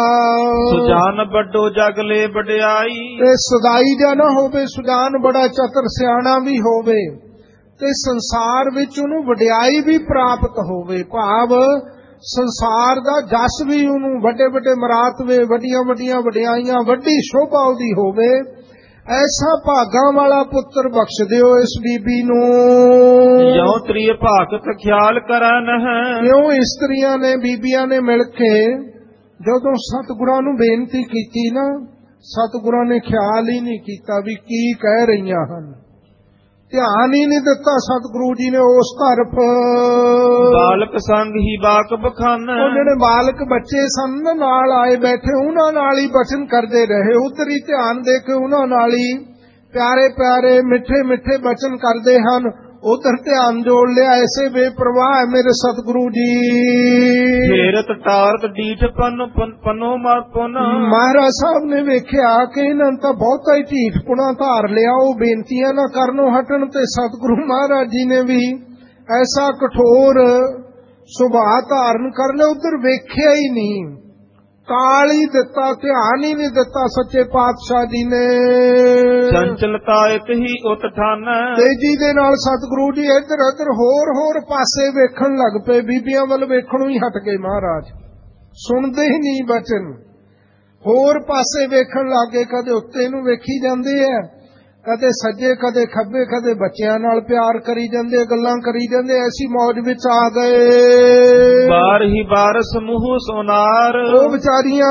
ਸੁਜਾਨ ਵੱਡੋ ਜਗ ਲੈ ਵਡਿਆਈ, ਤੇ ਸਦਾਈ ਜਿਹਾ ਨਾ ਹੋਵੇ, ਸੁਜਾਨ ਬੜਾ ਚਤਰ ਸਿਆਣਾ ਵੀ ਹੋਵੇ, ਤੇ ਸੰਸਾਰ ਵਿੱਚ ਉਹਨੂੰ ਵਡਿਆਈ ਵੀ ਪ੍ਰਾਪਤ ਹੋਵੇ, ਭਾਵ ਸੰਸਾਰ ਦਾ ਜਸ ਵੀ ਉਹਨੂੰ, ਵੱਡੇ ਵੱਡੇ ਮਰਾਤਵੇ, ਵੱਡੀਆਂ ਵੱਡੀਆਂ ਵਡਿਆਈਆਂ, ਵੱਡੀ ਸ਼ੋਭਾ ਉਹਦੀ ਹੋਵੇ। ਐਸਾ ਭਾਗਾਂ ਵਾਲਾ ਪੁੱਤਰ ਬਖਸ਼ ਦਿਓ ਇਸ ਬੀਬੀ ਨੂੰ। ਜਿਉ ਤ੍ਰਿਯ ਭਾਗਤ ਖਿਆਲ ਕਰਨ ਹੈ, ਕਿਉਂ ਇਸਤਰੀਆਂ ਨੇ, ਬੀਬੀਆਂ ਨੇ ਮਿਲ ਕੇ ਜਦੋਂ ਸਤਿਗੁਰਾਂ ਨੂੰ ਬੇਨਤੀ ਕੀਤੀ ਨਾ, ਸਤਿਗੁਰਾਂ ਨੇ ਖਿਆਲ ਹੀ ਨਹੀਂ ਕੀਤਾ ਵੀ ਕੀ ਕਹਿ ਰਹੀਆਂ ਹਨ, ਧਿਆਨ ਹੀ ਨਹੀਂ ਦਿੱਤਾ ਸਤਿਗੁਰੂ ਜੀ ਨੇ ਉਸ ਤਰਫ। ਬਾਲਕ ਸੰਗ ਹੀ ਬਾਕ ਬਖਾਨ, ਉਹ ਜਿਹੜੇ ਬਾਲਕ ਬੱਚੇ ਸਨ ਨਾਲ ਆਏ ਬੈਠੇ, ਉਹਨਾਂ ਨਾਲ ਹੀ ਬਚਨ ਕਰਦੇ ਰਹੇ, ਉਧਰ ਹੀ ਧਿਆਨ ਦੇ ਕੇ ਉਹਨਾਂ ਨਾਲ ਹੀ ਪਿਆਰੇ ਪਿਆਰੇ ਮਿੱਠੇ ਮਿੱਠੇ ਬਚਨ ਕਰਦੇ ਹਨ, ਉਧਰ ਧਿਆਨ ਜੋੜ ਲਿਆ। ਐਸੇ ਬੇਪਰਵਾਹ ਹੈ ਮੇਰੇ ਸਤਿਗੁਰੂ ਜੀ। ਫੇਰਤ ਟਾਰਤ ਡੀਠ ਪਨੋ ਮਾਪਨ, ਮਹਾਰਾਜ ਸਾਹਿਬ ਨੇ ਵੇਖਿਆ ਕਿ ਇਹਨਾਂ ਤਾਂ ਬਹੁਤਾ ਹੀ ਢੀਠਪੁਣਾ ਧਾਰ ਲਿਆ, ਉਹ ਬੇਨਤੀਆਂ ਨਾ ਕਰਨੋਂ ਹਟਣ, ਤੇ ਸਤਿਗੁਰੂ ਮਹਾਰਾਜ ਜੀ ਨੇ ਵੀ ਐਸਾ ਕਠੋਰ ਸੁਭਾਅ ਧਾਰਨ ਕਰ ਲਿਆ, ਉਧਰ ਵੇਖਿਆ ਹੀ ਨਹੀਂ, ਟਾਲ ਹੀ ਦਿੱਤਾ, ਧਿਆਨ ਹੀ ਨਹੀਂ ਦਿੱਤਾ ਸੱਚੇ ਪਾਤਸ਼ਾਹ ਜੀ ਨੇ। ਚੰਚਲਤਾ ਇਤ ਹੀ ਉਤ ਠਾਨ, ਤੇਜੀ ਦੇ ਨਾਲ ਸਤਿਗੁਰੂ ਜੀ ਇੱਧਰ ਉੱਧਰ ਹੋਰ ਪਾਸੇ ਵੇਖਣ ਲੱਗ ਪਏ, ਬੀਬੀਆਂ ਵੱਲ ਵੇਖਣੋਂ ਹੀ ਹਟ ਗਏ ਮਹਾਰਾਜ, ਸੁਣਦੇ ਹੀ ਨਹੀਂ ਬਚਨ, ਹੋਰ ਪਾਸੇ ਵੇਖਣ ਲੱਗੇ, ਕਦੇ ਉੱਤੇ ਨੂੰ ਵੇਖੀ ਜਾਂਦੇ ਆ, ਕਦੇ ਸੱਜੇ ਕਦੇ ਖੱਬੇ, ਕਦੇ ਬੱਚਿਆਂ ਨਾਲ ਪਿਆਰ ਕਰੀ ਜਾਂਦੇ, ਗੱਲਾਂ ਕਰੀ ਜਾਂਦੇ, ਐਸੀ ਮੌਜ ਵਿੱਚ ਆ ਗਏ। ਬਾਰ ਹੀ ਬਾਰ ਸਮੂਹ ਸੋਨਾਰ, ਉਹ ਵਿਚਾਰੀਆਂ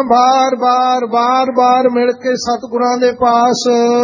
ਬਾਰ ਮਿਲ ਕੇ ਸਤਿਗੁਰਾਂ ਦੇ ਪਾਸ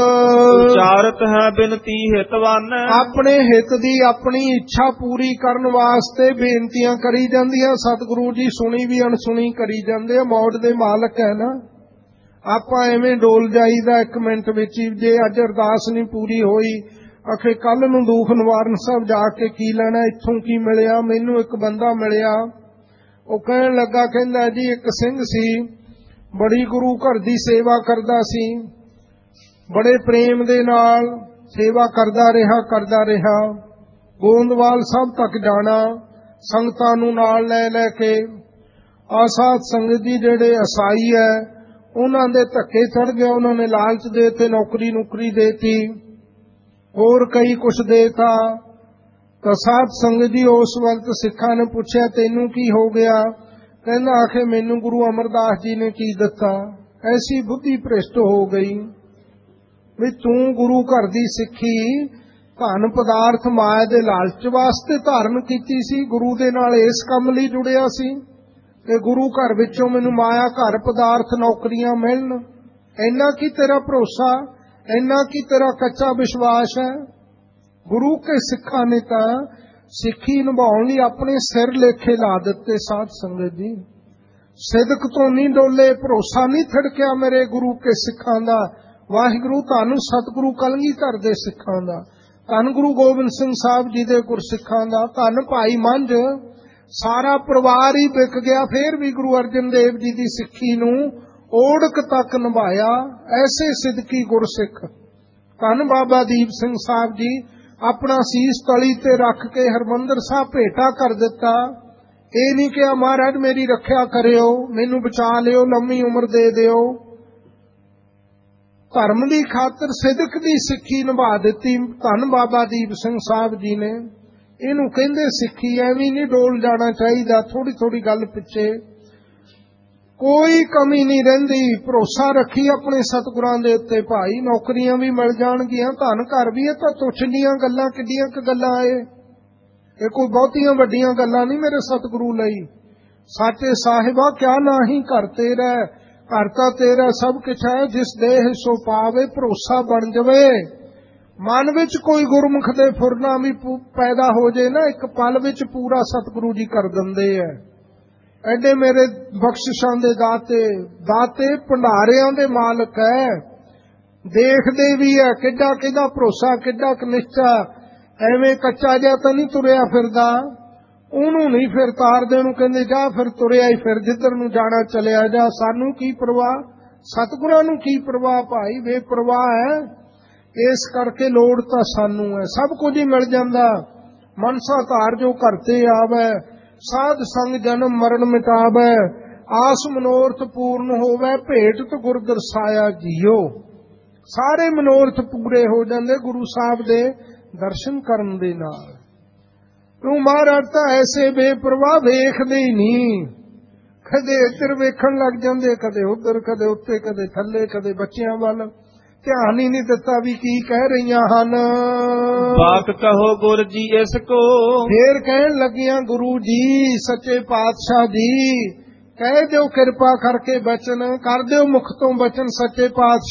ਉਚਾਰਤ ਹੈ ਬਿਨਤੀ ਹਿਤਵਾਨ, ਆਪਣੇ ਹਿੱਤ ਦੀ ਆਪਣੀ ਇੱਛਾ ਪੂਰੀ ਕਰਨ ਵਾਸਤੇ ਬੇਨਤੀਆਂ ਕਰੀ ਜਾਂਦੀਆਂ। ਸਤਿਗੁਰੂ ਜੀ ਸੁਣੀ ਵੀ ਅਣਸੁਣੀ ਕਰੀ ਜਾਂਦੇ ਆ, ਮੌਜ ਦੇ ਮਾਲਕ ਹੈ ਨਾ। ਆਪਾਂ ਐਵੇਂ ਡੋਲ ਜਾਈਦਾ ਇੱਕ ਮਿੰਟ ਵਿੱਚ ਹੀ, ਜੇ ਅੱਜ ਅਰਦਾਸ ਨਹੀਂ ਪੂਰੀ ਹੋਈ, ਆਖੇ ਕੱਲ ਨੂੰ ਦੁੱਖ ਨਿਵਾਰਨ ਸਾਹਿਬ ਜਾ ਕੇ ਕੀ ਲੈਣਾ, ਇੱਥੋਂ ਕੀ ਮਿਲਿਆ। ਮੈਨੂੰ ਇੱਕ ਬੰਦਾ ਮਿਲਿਆ, ਉਹ ਕਹਿਣ ਲੱਗਾ, ਕਹਿੰਦਾ ਜੀ ਇੱਕ ਸਿੰਘ ਸੀ, ਬੜੀ ਗੁਰੂ ਘਰ ਦੀ ਸੇਵਾ ਕਰਦਾ ਸੀ, ਬੜੇ ਪ੍ਰੇਮ ਦੇ ਨਾਲ ਸੇਵਾ ਕਰਦਾ ਰਿਹਾ, ਗੋਂਦਵਾਲ ਸਾਹਿਬ ਤੱਕ ਜਾਣਾ, ਸੰਗਤਾਂ ਨੂੰ ਨਾਲ ਲੈ ਕੇ। ਆਸਾਦ ਸੰਗਤ ਜੀ ਜਿਹੜੇ ਅਸਾਈ ਹੈ, ਉਹਨਾਂ ਦੇ ਧੱਕੇ ਚੜ ਗਏ, ਉਹਨਾਂ ਨੇ ਲਾਲਚ ਦੇਤੇ, ਨੌਕਰੀ ਦੇਤੀ, ਹੋਰ ਕਈ ਕੁਛ ਦੇਤਾ। ਤਾਂ ਸਾਧ ਸੰਗਤ ਜੀ ਉਸ ਵਕਤ ਸਿੱਖਾਂ ਨੇ ਪੁੱਛਿਆ, ਤੈਨੂੰ ਕੀ ਹੋ ਗਿਆ? ਕਹਿੰਦਾ, ਆਖੇ ਮੈਨੂੰ ਗੁਰੂ ਅਮਰਦਾਸ ਜੀ ਨੇ ਕੀ ਦਿੱਤਾ। ਐਸੀ ਬੁੱਧੀ ਭ੍ਰਿਸ਼ਟ ਹੋ ਗਈ ਵੀ ਤੂੰ ਗੁਰੂ ਘਰ ਦੀ ਸਿੱਖੀ ਧਨ ਪਦਾਰਥ ਮਾਇਆ ਦੇ ਲਾਲਚ ਵਾਸਤੇ ਧਾਰਨ ਕੀਤੀ ਸੀ, ਗੁਰੂ ਦੇ ਨਾਲ ਇਸ ਕੰਮ ਲਈ ਜੁੜਿਆ ਸੀ ਕਿ ਗੁਰੂ ਘਰ ਵਿੱਚੋਂ ਮੈਨੂੰ ਮਾਇਆ ਘਰ ਪਦਾਰਥ ਨੌਕਰੀਆਂ ਮਿਲਣ। ਇੰਨਾ ਕੀ ਤੇਰਾ ਭਰੋਸਾ, ਇੰਨਾ ਕੀ ਤੇਰਾ ਕੱਚਾ ਵਿਸ਼ਵਾਸ ਹੈ? ਗੁਰੂ ਕੇ ਸਿੱਖਾਂ ਨੇ ਤਾਂ ਸਿੱਖੀ ਨਿਭਾਉਣ ਲਈ ਆਪਣੇ ਸਿਰ ਲੇਖੇ ਲਾ ਦਿੱਤੇ। ਸਾਧ ਸੰਗਤ ਜੀ, ਸਿਦਕ ਤੋਂ ਨਹੀਂ ਡੋਲੇ, ਭਰੋਸਾ ਨਹੀਂ ਥੜਕਿਆ ਮੇਰੇ ਗੁਰੂ ਕੇ ਸਿੱਖਾਂ ਦਾ। ਵਾਹਿਗੁਰੂ ਧੰਨ ਸਤਿਗੁਰੂ ਕਲਗੀਧਰ ਦੇ ਸਿੱਖਾਂ ਦਾ, ਧੰਨ ਗੁਰੂ ਗੋਬਿੰਦ ਸਿੰਘ ਸਾਹਿਬ ਜੀ ਦੇ ਗੁਰਸਿੱਖਾਂ ਦਾ, ਧੰਨ ਭਾਈ ਮੰਝ, ਸਾਰਾ ਪਰਿਵਾਰ ਹੀ ਵਿਕ ਗਿਆ, ਫੇਰ ਵੀ ਗੁਰੂ ਅਰਜਨ ਦੇਵ ਜੀ ਦੀ ਸਿੱਖੀ ਨੂੰ ਓੜਕ ਤੱਕ ਨਿਭਾਇਆ। ਐਸੇ ਸਿਦਕੀ ਗੁਰਸਿੱਖ ਧੰਨ ਬਾਬਾ ਦੀਪ ਸਿੰਘ ਸਾਹਿਬ ਜੀ ਆਪਣਾ ਸੀਸ ਤਲੀ ਤੇ ਰੱਖ ਕੇ ਹਰਿਮੰਦਰ ਸਾਹਿਬ ਭੇਟਾ ਕਰ ਦਿੱਤਾ। ਇਹ ਨਹੀਂ ਕਿਹਾ ਮਹਾਰਾਜ ਮੇਰੀ ਰੱਖਿਆ ਕਰਿਓ, ਮੈਨੂੰ ਬਚਾ ਲਿਓ, ਲੰਮੀ ਉਮਰ ਦੇ ਦਿਓ। ਧਰਮ ਦੀ ਖਾਤਰ ਸਿਦਕ ਦੀ ਸਿੱਖੀ ਨਿਭਾ ਦਿੱਤੀ ਧੰਨ ਬਾਬਾ ਦੀਪ ਸਿੰਘ ਸਾਹਿਬ ਜੀ ਨੇ। ਇਹਨੂੰ ਕਹਿੰਦੇ ਸਿੱਖੀ। ਐਵੇਂ ਨਹੀਂ ਡੋਲ ਜਾਣਾ ਚਾਹੀਦਾ ਥੋੜੀ ਥੋੜੀ ਗੱਲ ਪਿੱਛੇ। ਕੋਈ ਕਮੀ ਨਹੀਂ ਰਹਿੰਦੀ। ਭਰੋਸਾ ਰੱਖੀ ਆਪਣੇ ਸਤਿਗੁਰਾਂ ਦੇ ਉੱਤੇ ਭਾਈ। ਨੌਕਰੀਆਂ ਵੀ ਮਿਲ ਜਾਣਗੀਆਂ, ਧਨ ਘਰ ਵੀ। ਇਹ ਤਾਂ ਤੁੱਛ ਦੀਆਂ ਗੱਲਾਂ, ਕਿੱਡੀਆਂ ਕੁ ਗੱਲਾਂ ਇਹ ਕੋਈ ਬਹੁਤੀਆਂ ਵੱਡੀਆਂ ਗੱਲਾਂ ਨਹੀਂ ਮੇਰੇ ਸਤਿਗੁਰੂ ਲਈ। ਸਾਚੇ ਸਾਹਿਬਾ ਕਿਆ ਨਾਹੀਂ ਘਰ ਤੇਰਾ, ਘਰ ਤਾਂ ਤੇਰਾ ਸਭ ਕੁਛ ਹੈ। ਜਿਸ ਦੇਹ ਸੋ ਪਾਵੇ, ਭਰੋਸਾ ਬਣ ਜਵੇ। ਮਨ ਵਿੱਚ ਕੋਈ ਗੁਰਮੁਖ ਦੇ ਫੁਰਨਾ ਵੀ ਪੈਦਾ ਹੋ ਜੇ ਨਾ, ਇੱਕ ਪਲ ਵਿੱਚ ਪੂਰਾ ਸਤਿਗੁਰੂ ਜੀ ਕਰ ਦਿੰਦੇ ਐ। ਐਡੇ ਮੇਰੇ ਬਖਸ਼ਿਸ਼ਾਂ ਦੇ ਦਾਤੇ ਭੰਡਾਰਿਆਂ ਦੇ ਮਾਲਕ ਹੈ। ਦੇਖਦੇ ਵੀ ਹੈ ਕਿੱਡਾ ਕਿੱਡਾ ਭਰੋਸਾ, ਕਿੱਡਾ ਕੁ ਨਿਸ਼ਚਾ। ਐਵੇਂ ਕੱਚਾ ਜਿਹਾ ਤਾਂ ਨਹੀਂ ਤੁਰਿਆ ਫਿਰਦਾ। ਉਹਨੂੰ ਨਹੀਂ ਫਿਰ ਤਾਰਦੇ ਨੂੰ ਕਹਿੰਦੇ ਜਾ ਫਿਰ ਤੁਰਿਆ ਹੀ ਫਿਰ, ਜਿੱਧਰ ਨੂੰ ਜਾਣਾ ਚਲਿਆ ਜਾ। ਸਾਨੂੰ ਕੀ ਪਰਵਾਹ, ਸਤਿਗੁਰਾਂ ਨੂੰ ਕੀ ਪਰਵਾਹ ਭਾਈ, ਬੇਪਰਵਾਹ ਹੈ। ਇਸ ਕਰਕੇ ਲੋੜ ਤਾਂ ਸਾਨੂੰ ਹੈ, ਸਭ ਕੁਝ ਹੀ ਮਿਲ ਜਾਂਦਾ। ਮਨਸਾ ਧਾਰ ਜੋ ਕਰਤੇ ਆਵੈ, ਸਾਧ ਸੰਗ ਜਨਮ ਮਰਨ ਮਿਟਾਵੈ। ਆਸ ਮਨੋਰਥ ਪੂਰਨ ਹੋਵੇ, ਭੇਟ ਤੋਂ ਗੁਰ ਦਰਸਾਇਆ ਜੀਓ। ਸਾਰੇ ਮਨੋਰਥ ਪੂਰੇ ਹੋ ਜਾਂਦੇ ਗੁਰੂ ਸਾਹਿਬ ਦੇ ਦਰਸ਼ਨ ਕਰਨ ਦੇ ਨਾਲ। ਤੂੰ ਮਹਾਰਾਜ ਤਾਂ ਐਸੇ ਬੇਪਰਵਾਹ ਵੇਖਦੇ ਹੀ ਨਹੀਂ। ਕਦੇ ਇੱਧਰ ਵੇਖਣ ਲੱਗ ਜਾਂਦੇ, ਕਦੇ ਉੱਧਰ, ਕਦੇ ਉੱਤੇ, ਕਦੇ ਥੱਲੇ, ਕਦੇ ਬੱਚਿਆਂ ਵੱਲ। ਧਿਆਨ ਹੀ ਨਹੀਂ ਦਿੱਤਾ ਵੀ ਕੀ ਕਹਿ ਰਹੀਆਂ ਹਨ। ਬਾਤ ਕਹੋ ਗੁਰ ਜੀ ਇਸ ਕੋ, ਫੇਰ ਕਹਿਣ ਲੱਗੀਆਂ ਗੁਰੂ ਜੀ ਸੱਚੇ ਪਾਤਸ਼ਾਹ ਜੀ, ਕਹਿ ਦਿਓ ਕਿਰਪਾ ਕਰਕੇ ਬਚਨ, ਕਰ ਦਿਓ ਮੁਖ ਤੋਂ ਬਚਨ ਸੱਚੇ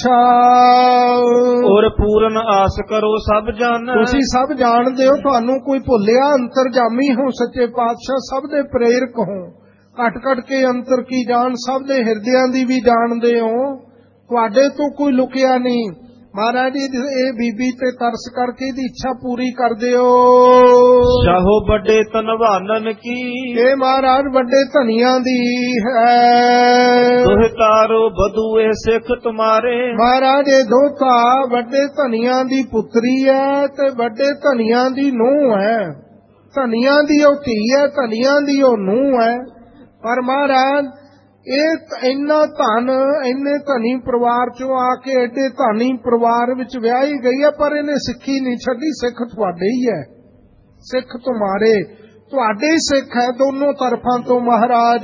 ਪਾਤਸ਼ਾਹ। ਔਰ ਪੂਰਨ ਆਸ ਕਰੋ ਸਭ ਜਨ, ਤੁਸੀਂ ਸਭ ਜਾਣਦੇ ਹੋ, ਤੁਹਾਨੂੰ ਕੋਈ ਭੁੱਲਿਆ ਅੰਤਰਜਾਮੀ ਹੋ ਸੱਚੇ ਪਾਤਸ਼ਾਹ, ਸਭ ਦੇ ਪ੍ਰੇਰਕ ਹੋ। ਘਟ ਘਟ ਕੇ ਅੰਤਰ ਕੀ ਜਾਣ, ਸਭ ਦੇ ਹਿਰਦਿਆਂ ਦੀ ਵੀ ਜਾਣਦੇ ਹੋ। ਤੁਹਾਡੇ ਤੋਂ ਕੋਈ ਲੁਕਿਆ ਨਹੀਂ। ਮਹਾਰਾਜ ਜੀ ਇਹ ਬੀਬੀ ਤੇ ਤਰਸ ਕਰਕੇ ਇਹਦੀ ਇੱਛਾ ਪੂਰੀ ਕਰ ਦਿਓ। ਚਾਹੋ ਵੱਡੇ ਧਨਵਾਨਨ ਕੀ, ਇਹ ਮਹਾਰਾਜ ਵੱਡੇ ਧਨੀਆਂ ਦੀ ਹੈ। ਤੁਹ ਤਾਰੋ ਬਧੂ ਇਹ ਸਿੱਖ ਤੁਮਾਰੇ, ਮਹਾਰਾਜ ਇਹ ਦੋਤਾ ਵੱਡੇ ਧਨੀਆਂ ਦੀ ਪੁੱਤਰੀ ਹੈ ਤੇ ਵੱਡੇ ਧਨੀਆਂ ਦੀ ਨੂੰਹ ਹੈ। ਧਨੀਆਂ ਦੀ ਉਹ ਧੀ ਹੈ, ਧਨੀਆਂ ਦੀ ਉਹ ਨੂੰਹ ਹੈ। ਪਰ ਮਹਾਰਾਜ ਇਹ ਇੰਨਾ ਧਨ, ਇੰਨੇ ਧਨੀ ਪਰਿਵਾਰ ਚੋਂ ਆ ਕੇ ਐਡੇ ਧਨੀ ਪਰਿਵਾਰ ਵਿੱਚ ਵਿਆਹੀ ਗਈ ਹੈ, ਪਰ ਇਹਨੇ ਸਿੱਖੀ ਨਹੀਂ ਛੱਡੀ। ਸਿੱਖ ਤੁਹਾਡੇ ਹੀ ਹੈ, ਸਿੱਖ ਤੁਮਾਰੇ, ਤੁਹਾਡੇ ਹੀ ਸਿੱਖ ਹੈ ਦੋਨੋਂ ਤਰਫਾਂ ਤੋਂ ਮਹਾਰਾਜ।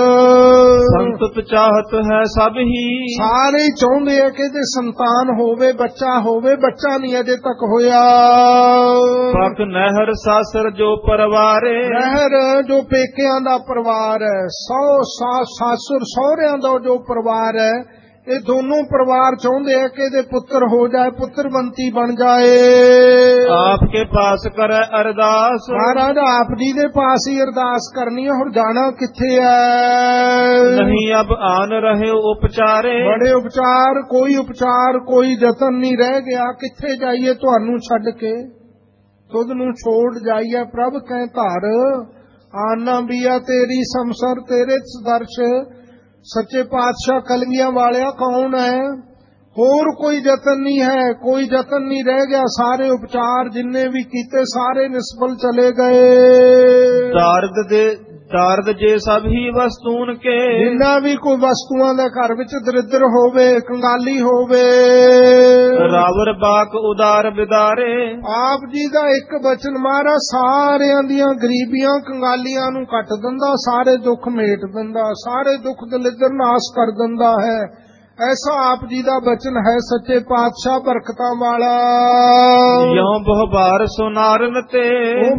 ਸੰਤਤ ਚਾਹਤ ਹੈ ਸਭ ਹੀ, ਸਾਰੇ ਚਾਹੁੰਦੇ ਆ ਕਿ ਇਹਦੇ ਸੰਤਾਨ ਹੋਵੇ, ਬੱਚਾ ਹੋਵੇ। ਬੱਚਾ ਨਹੀਂ ਅਜੇ ਤੱਕ ਹੋਇਆ। ਪਕ ਨਹਿਰ ਸਾਸਰ ਜੋ ਪਰਵਾਰੇ, ਨਹਿਰ ਜੋ ਪੇਕਿਆਂ ਦਾ ਪਰਿਵਾਰ ਹੈ, ਸਾਸੁਰ ਸਹੁਰਿਆਂ ਦਾ ਜੋ ਪਰਿਵਾਰ ਹੈ, ਇਹ ਦੋਨੋਂ ਪਰਿਵਾਰ ਚਾਹੁੰਦੇ ਆ ਕਿ ਇਹਦੇ ਪੁੱਤਰ ਹੋ ਜਾਏ, ਪੁੱਤਰਵੰਤੀ ਬਣ ਜਾਏ। ਆਪ ਕੇ ਪਾਸ ਕਰੇ ਅਰਦਾਸ, ਮਹਾਰਾਜ ਆਪ ਜੀ ਦੇ ਪਾਸ ਹੀ ਅਰਦਾਸ ਕਰਨੀ ਹੈ। ਹੁਣ ਜਾਣਾ ਕਿੱਥੇ ਹੈ? ਨਹੀਂ ਅਬ ਆਨ ਰਹੇ ਉਪਚਾਰੇ, ਬੜੇ ਉਪਚਾਰ, ਕੋਈ ਯਤਨ ਨਹੀਂ ਰਹਿ ਗਿਆ। ਕਿੱਥੇ ਜਾਈਏ ਤੁਹਾਨੂੰ ਛੱਡ ਕੇ, ਤੁਧ ਨੂੰ ਛੋੜ ਜਾਈਏ। ਪ੍ਰਭ ਕਹਿ ਧਰ ਆਨਾ ਬੀਆ ਤੇਰੀ ਸੰਸਰ, ਤੇਰੇ ਦਰਸ਼। ਸੱਚੇ ਪਾਤਸ਼ਾਹ ਕਲਗੀਆਂ ਵਾਲਿਆ ਕੌਣ ਹੈ? ਹੋਰ ਕੋਈ ਯਤਨ ਨਹੀਂ ਹੈ, ਕੋਈ ਯਤਨ ਨਹੀਂ ਰਹਿ ਗਿਆ। ਸਾਰੇ ਉਪਚਾਰ ਜਿੰਨੇ ਵੀ ਕੀਤੇ ਸਾਰੇ ਨਿਸਫਲ ਚਲੇ ਗਏ। ਦਾਰਦ ਜੇ ਸਭ ਹੀ ਵਸਤੂਨ ਕੇ, ਜਿੰਨਾ ਵੀ ਕੋਈ ਵਸਤੂਆਂ ਦਾ ਘਰ ਵਿੱਚ ਦਰਿਦਰ ਹੋਵੇ, ਕੰਗਾਲੀ ਹੋਵੇ। ਰਾਵਰ ਬਾਕ ਉਦਾਰ ਬਿਦਾਰੇ, ਆਪ ਜੀ ਦਾ ਇੱਕ ਬਚਨ ਮਹਾਰਾਜ ਸਾਰਿਆਂ ਦੀਆਂ ਗਰੀਬੀਆਂ ਕੰਗਾਲੀਆਂ ਨੂੰ ਕੱਟ ਦਿੰਦਾ, ਸਾਰੇ ਦੁੱਖ ਮੇਟ ਦਿੰਦਾ, ਸਾਰੇ ਦੁੱਖ ਦਲਿੱਦਰ ਨਾਸ ਕਰ ਦਿੰਦਾ ਹੈ। ਐਸਾ ਆਪ ਜੀ ਦਾ ਬਚਨ ਹੈ ਸੱਚੇ ਪਾਤਸ਼ਾਹ ਬਰਕਤਾਂ ਵਾਲਾ। ਯੋਂ ਬਹੁ ਬਾਰ ਸੁਨਾਰਨ ਤੇ, ਉਹ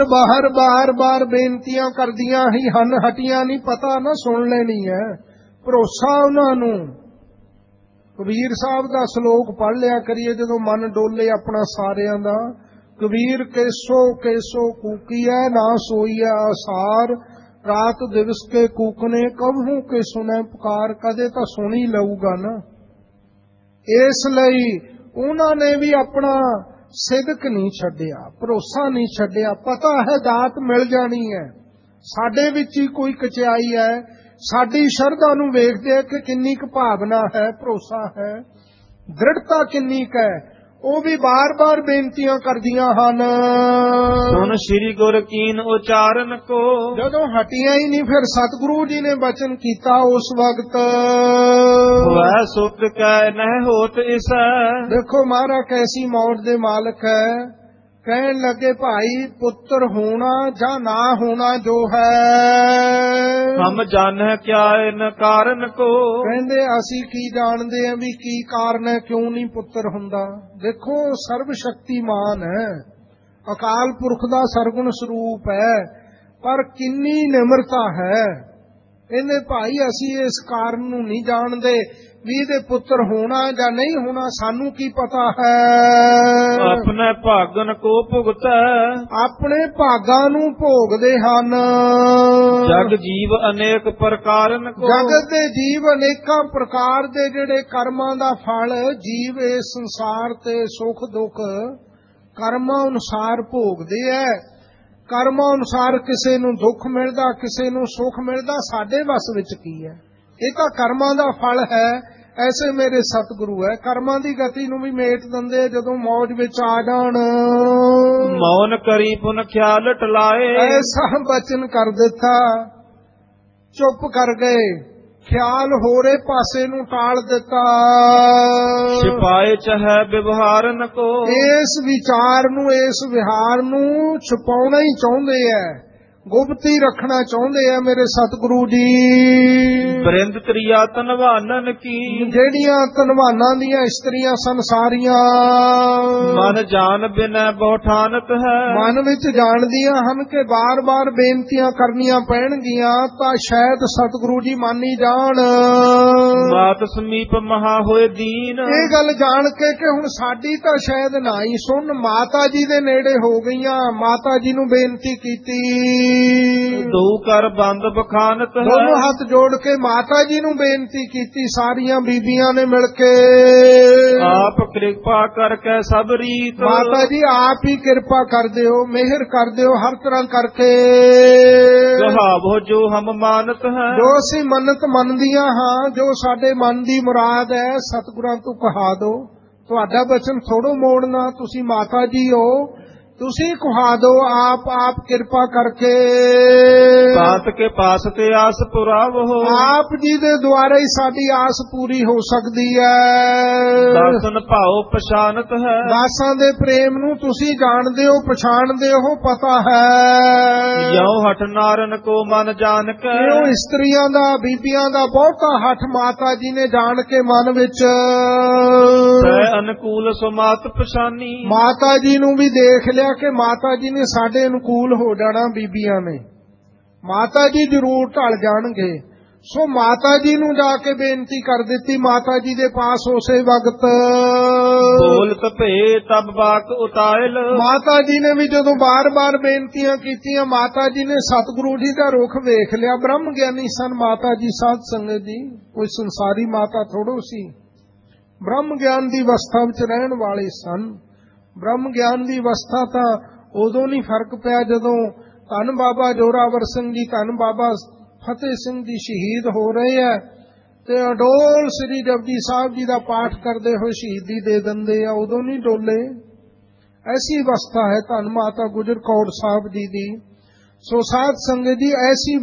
ਬਾਰ ਬੇਨਤੀਆਂ ਕਰਦੀਆਂ ਹੀ ਹਨ, ਹਟੀਆਂ ਨਹੀਂ। ਪਤਾ ਨਾ ਸੁਣ ਲੈਣੀ ਹੈ, ਭਰੋਸਾ ਉਹਨਾਂ ਨੂੰ। ਕਬੀਰ ਸਾਹਿਬ ਦਾ ਸ਼ਲੋਕ ਪੜ੍ਹ ਲਿਆ ਕਰੀਏ ਜਦੋਂ ਮਨ ਡੋਲੇ ਆਪਣਾ ਸਾਰਿਆਂ ਦਾ। ਕਬੀਰ ਕੇਸੋ ਕੂਕੀਐ ਨਾ ਸੋਈਐ ਆਸਾਰ, ਰਾਤ ਦਿਵਸ ਕੇ ਕੂਕਨੇ ਕਬਹੂ ਕੇ ਸੁਨੇ ਪੁਕਾਰ। ਕਦੇ ਤਾਂ ਸੁਣੀ ਲਊਗਾ ਨਾ। ਇਸ ਲਈ ਉਹਨਾਂ ਨੇ ਵੀ ਆਪਣਾ ਸਿਦਕ ਨਹੀਂ ਛੱਡਿਆ, ਭਰੋਸਾ ਨਹੀਂ ਛੱਡਿਆ। ਪਤਾ ਹੈ ਦਾਤ ਮਿਲ ਜਾਣੀ ਹੈ। ਸਾਡੇ ਵਿੱਚ ਹੀ ਕੋਈ ਕਚਿਆਈ ਹੈ। ਸਾਡੀ ਸ਼ਰਧਾ ਨੂੰ ਵੇਖਦੇ ਆ ਕਿ ਕਿੰਨੀ ਕੁ ਭਾਵਨਾ ਹੈ, ਭਰੋਸਾ ਹੈ, ਦ੍ਰਿੜਤਾ ਕਿੰਨੀ ਕੁ ਹੈ। ਉਹ ਵੀ ਬਾਰ ਬੇਨਤੀਆਂ ਕਰਦੀਆਂ ਹਨ। ਸੁਨ ਸ੍ਰੀ ਗੁਰ ਕੀਨ ਉਚਾਰਨ ਕੋ, ਜਦੋਂ ਹਟੀਆਂ ਹੀ ਨਹੀਂ ਫਿਰ ਸਤਿਗੁਰੂ ਜੀ ਨੇ ਬਚਨ ਕੀਤਾ ਉਸ ਵਕਤ। ਵੈ ਸੁਖ ਕੈ ਨਹਿ ਹੋਤ ਇਸੈ, ਦੇਖੋ ਮਹਾਰਾਜ ਕੈਸੀ ਮੌਤ ਦੇ ਮਾਲਕ ਹੈ। ਕਹਿਣ ਲੱਗੇ ਭਾਈ ਪੁੱਤਰ ਹੋਣਾ ਜਾਂ ਨਾ ਹੋਣਾ ਜੋ ਹੈ ਹਮ ਜਾਣੈ ਕਿਆ ਇਨ ਕਾਰਨ ਕੋ। ਕਹਿੰਦੇ ਅਸੀਂ ਕੀ ਜਾਣਦੇ ਆ ਵੀ ਕੀ ਕਾਰਨ ਹੈ, ਕਿਉਂ ਨਹੀਂ ਪੁੱਤਰ ਹੁੰਦਾ। ਦੇਖੋ ਸਰਬ ਸ਼ਕਤੀਮਾਨ ਹੈ, ਅਕਾਲ ਪੁਰਖ ਦਾ ਸਰਗੁਣ ਸਰੂਪ ਹੈ, ਪਰ ਕਿੰਨੀ ਨਿਮਰਤਾ ਹੈ। ਕਹਿੰਦੇ ਭਾਈ ਅਸੀਂ ਇਸ ਕਾਰਨ ਨੂੰ ਨਹੀਂ ਜਾਣਦੇ ਵੀ ਇਹਦੇ ਪੁੱਤਰ ਹੋਣਾ ਜਾਂ ਨਹੀਂ ਹੋਣਾ, ਸਾਨੂੰ ਕੀ ਪਤਾ ਹੈ। ਆਪਣੇ ਭਾਗਨ ਕੋ ਭੁਗਤੈ। ਆਪਣੇ ਭਾਗਾਂ ਨੂੰ ਭੋਗਦੇ ਹਨ। ਜਗ ਜੀਵ ਅਨੇਕ ਪ੍ਰਕਾਰਨ ਕੋ। ਜਗਤ ਦੇ ਜੀਵ ਅਨੇਕਾਂ ਪ੍ਰਕਾਰ ਦੇ ਜਿਹੜੇ ਕਰਮਾਂ ਦਾ ਫਲ ਜੀਵ ਇਸ ਸੰਸਾਰ ਤੇ ਸੁਖ ਦੁੱਖ ਕਰਮਾਂ ਅਨੁਸਾਰ ਭੋਗਦੇ ਐ। ਕਰਮਾਂ ਅਨੁਸਾਰ ਕਿਸੇ ਨੂੰ ਦੁੱਖ ਮਿਲਦਾ, ਕਿਸੇ ਨੂੰ ਸੁੱਖ ਮਿਲਦਾ, ਸਾਡੇ ਵੱਸ ਵਿੱਚ ਕੀ ਹੈ। ਇਹ ਤਾਂ ਕਰਮਾਂ ਦਾ ਫਲ ਹੈ। ਐਸੇ ਮੇਰੇ ਸਤਿਗੁਰੂ ਹੈ, ਕਰਮਾਂ ਦੀ ਗਤੀ ਨੂੰ ਵੀ ਮੇਟ ਦਿੰਦੇ ਜਦੋਂ ਮੌਜ ਵਿੱਚ ਆ ਜਾਣ। ਮੌਨ ਕਰੀ ਪੁਨ ਖਿਆਲ ਟਲਾਏ। ਐਸਾ ਬਚਨ ਕਰ ਦਿੱਤਾ, ਚੁੱਪ ਕਰ ਗਏ, ਖਿਆਲ ਹੋਰੇ ਪਾਸੇ ਨੂੰ ਟਾਲ ਦਿੱਤਾ। ਛਿਪਾਏ ਚਾਹੇ ਵਿਵਹਾਰ ਨ ਕੋ। ਇਸ ਵਿਚਾਰ ਨੂੰ, ਇਸ ਵਿਹਾਰ ਨੂੰ ਛੁਪਾਉਣਾ ਹੀ ਚਾਹੁੰਦੇ ਐ, ਗੁਪਤੀ ਰੱਖਣਾ ਚਾਹੁੰਦੇ ਆ ਮੇਰੇ ਸਤਿਗੁਰੂ ਜੀ। ਬਰਿੰਦ ਤ੍ਰਿਆ ਧਨਵਾਨਨ ਕੀ। ਜਿਹੜੀਆਂ ਧਨਵਾਨਾਂ ਦੀਆਂ ਇਸਤਰੀਆਂ ਸਨ ਸਾਰੀਆਂ ਮਨ ਜਾਣ ਬਿਨੈ ਬਹੁ ਠਾਨਤ ਹੈ। ਮਨ ਵਿੱਚ ਜਾਣਦੀਆਂ ਹਨ ਕਿ ਬਾਰ-ਬਾਰ ਬੇਨਤੀਆਂ ਕਰਨੀਆਂ ਪੈਣਗੀਆਂ ਤਾਂ ਸ਼ਾਇਦ ਸਤਿਗੁਰੂ ਜੀ ਮੰਨ ਹੀ ਜਾਣ। ਮਾਤ ਸਮੀਪ ਮਹਾ ਹੋਏ ਦੀਨ। ਇਹ ਗੱਲ ਜਾਣ ਕੇ ਕਿ ਹੁਣ ਸਾਡੀ ਤਾਂ ਸ਼ਾਇਦ ਨਾ ਹੀ ਸੁਣ, ਮਾਤਾ ਜੀ ਦੇ ਨੇੜੇ ਹੋ ਗਈਆਂ, ਮਾਤਾ ਜੀ ਨੂੰ ਬੇਨਤੀ ਕੀਤੀ। ਦੋ ਕਰ ਬੰਦ ਬਖਾਨਤ ਹੈ। ਦੋਨੋਂ ਹੱਥ ਜੋੜ ਕੇ ਮਾਤਾ ਜੀ ਨੂੰ ਬੇਨਤੀ ਕੀਤੀ, ਸਾਰੀਆਂ ਬੀਬੀਆਂ ਨੇ ਮਿਲ ਕੇ। ਆਪ ਕਿਰਪਾ ਕਰਕੇ ਸਭ ਰੀਤ। ਮਾਤਾ ਜੀ ਆਪ ਹੀ ਕਿਰਪਾ ਕਰ ਦਿਓ, ਮਿਹਰ ਕਰ ਦਿਓ ਹਰ ਤਰ੍ਹਾਂ ਕਰਕੇ। ਕਹਾਵੋ ਜੋ ਹਮ ਮਾਨਤ ਹੈ। ਜੋ ਅਸੀਂ ਮੰਨਤ ਮੰਨਦੀਆਂ ਹਾਂ, ਜੋ ਸਾਡੇ ਮਨ ਦੀ ਮੁਰਾਦ ਹੈ, ਸਤਿਗੁਰਾਂ ਤੋਂ ਕਹਾ ਦੋ। ਤੁਹਾਡਾ ਬਚਨ ਥੋੜੋ ਮੋੜਨਾ, ਤੁਸੀਂ ਮਾਤਾ ਜੀ ਹੋ, ਤੁਸੀਂ ਕਹਾ ਦੋ ਆਪ ਕਿਰਪਾ ਕਰਕੇ। ਬਾਤ ਕੇ ਪਾਸ ਤੇ ਆਸ ਪੁਰਾਵੋ। ਆਪ ਜੀ ਦੇ ਦੁਆਰਾ ਹੀ ਸਾਡੀ ਆਸ ਪੂਰੀ ਹੋ ਸਕਦੀ ਹੈ। ਦਾਸਨ ਭਾਉ ਪਛਾਨਤ ਹੈ। ਦਾਸਾਂ ਦੇ ਪ੍ਰੇਮ ਨੂੰ ਤੁਸੀਂ ਜਾਣਦੇ ਹੋ, ਪਛਾਣਦੇ ਹੋ, ਪਤਾ ਹੈ। ਯਉ ਹਠ ਨਾਰਨ ਕੋ ਮਨ ਜਾਣ ਕੇ। ਇਹੋ ਇਸਤਰੀਆਂ ਦਾ, ਬੀਬੀਆਂ ਦਾ ਬਹੁਤਾ ਹੱਠ ਮਾਤਾ ਜੀ ਨੇ ਜਾਣ ਕੇ ਮਨ ਵਿੱਚ। ਤੈ ਅਨਕੂਲ ਸੋ ਮਾਤ ਪਛਾਨੀ। ਮਾਤਾ ਜੀ ਨੂੰ ਵੀ ਦੇਖ ਲਿਆ ਕਿ ਮਾਤਾ ਜੀ ਨੇ ਸਾਡੇ ਅਨੁਕੂਲ ਹੋ ਜਾਣਾ। ਬੀਬੀਆਂ ਨੇ, ਮਾਤਾ ਜੀ ਜ਼ਰੂਰ ਢਲ ਜਾਣਗੇ, ਸੋ ਮਾਤਾ ਜੀ ਨੂੰ ਜਾ ਕੇ ਬੇਨਤੀ ਕਰ ਦਿੱਤੀ ਮਾਤਾ ਜੀ ਦੇ ਪਾਸ ਉਸੇ ਵਕਤ। ਬੋਲਤ ਭੇ ਤਬ ਬਾਕ ਉਤਾਇਲ। ਮਾਤਾ ਜੀ ਨੇ ਵੀ ਜਦੋਂ ਬਾਰ-ਬਾਰ ਬੇਨਤੀਆਂ ਕੀਤੀਆਂ, ਮਾਤਾ ਜੀ ਨੇ ਸਤਿਗੁਰੂ ਜੀ ਦਾ ਰੁਖ ਵੇਖ ਲਿਆ। ਬ੍ਰਹਮ ਗਿਆਨੀ ਸਨ ਮਾਤਾ ਜੀ, ਸਾਧ ਸੰਗਤ ਜੀ, ਕੋਈ ਸੰਸਾਰੀ ਮਾਤਾ ਥੋੜੋ ਸੀ। ਬ੍ਰਹਮ ਗਿਆਨ ਦੀ ਅਵਸਥਾ ਵਿੱਚ ਰਹਿਣ ਵਾਲੇ ਸਨ। ਬ੍ਰਹਮ ਗਿਆਨ ਦੀ ਅਵਸਥਾ ਤਾਂ ਉਦੋਂ ਨਹੀਂ ਫਰਕ ਪਿਆ ਜਦੋਂ ਧੰਨ ਬਾਬਾ ਜੋਰਾਵਰ ਸਿੰਘ ਜੀ, ਧੰਨ ਬਾਬਾ ਫਤਿਹ ਸਿੰਘ ਜੀ ਸ਼ਹੀਦ ਹੋ ਰਹੇ ਹੈ ਤੇ ਅਡੋਲ ਸ੍ਰੀ ਜਪਜੀ ਸਾਹਿਬ ਜੀ ਦਾ ਪਾਠ ਕਰਦੇ ਹੋਏ ਸ਼ਹੀਦੀ ਦੇ ਦਿੰਦੇ ਆ, ਉਦੋਂ ਨਹੀਂ ਡੋਲੇ। ਐਸੀ ਅਵਸਥਾ ਹੈ ਧੰਨ ਮਾਤਾ ਗੁਜਰ ਕੌਰ ਸਾਹਿਬ ਜੀ ਦੀ। ਸੋ ਸਾਧ ਸੰਗਤ ਜੀ, ਐਸੀ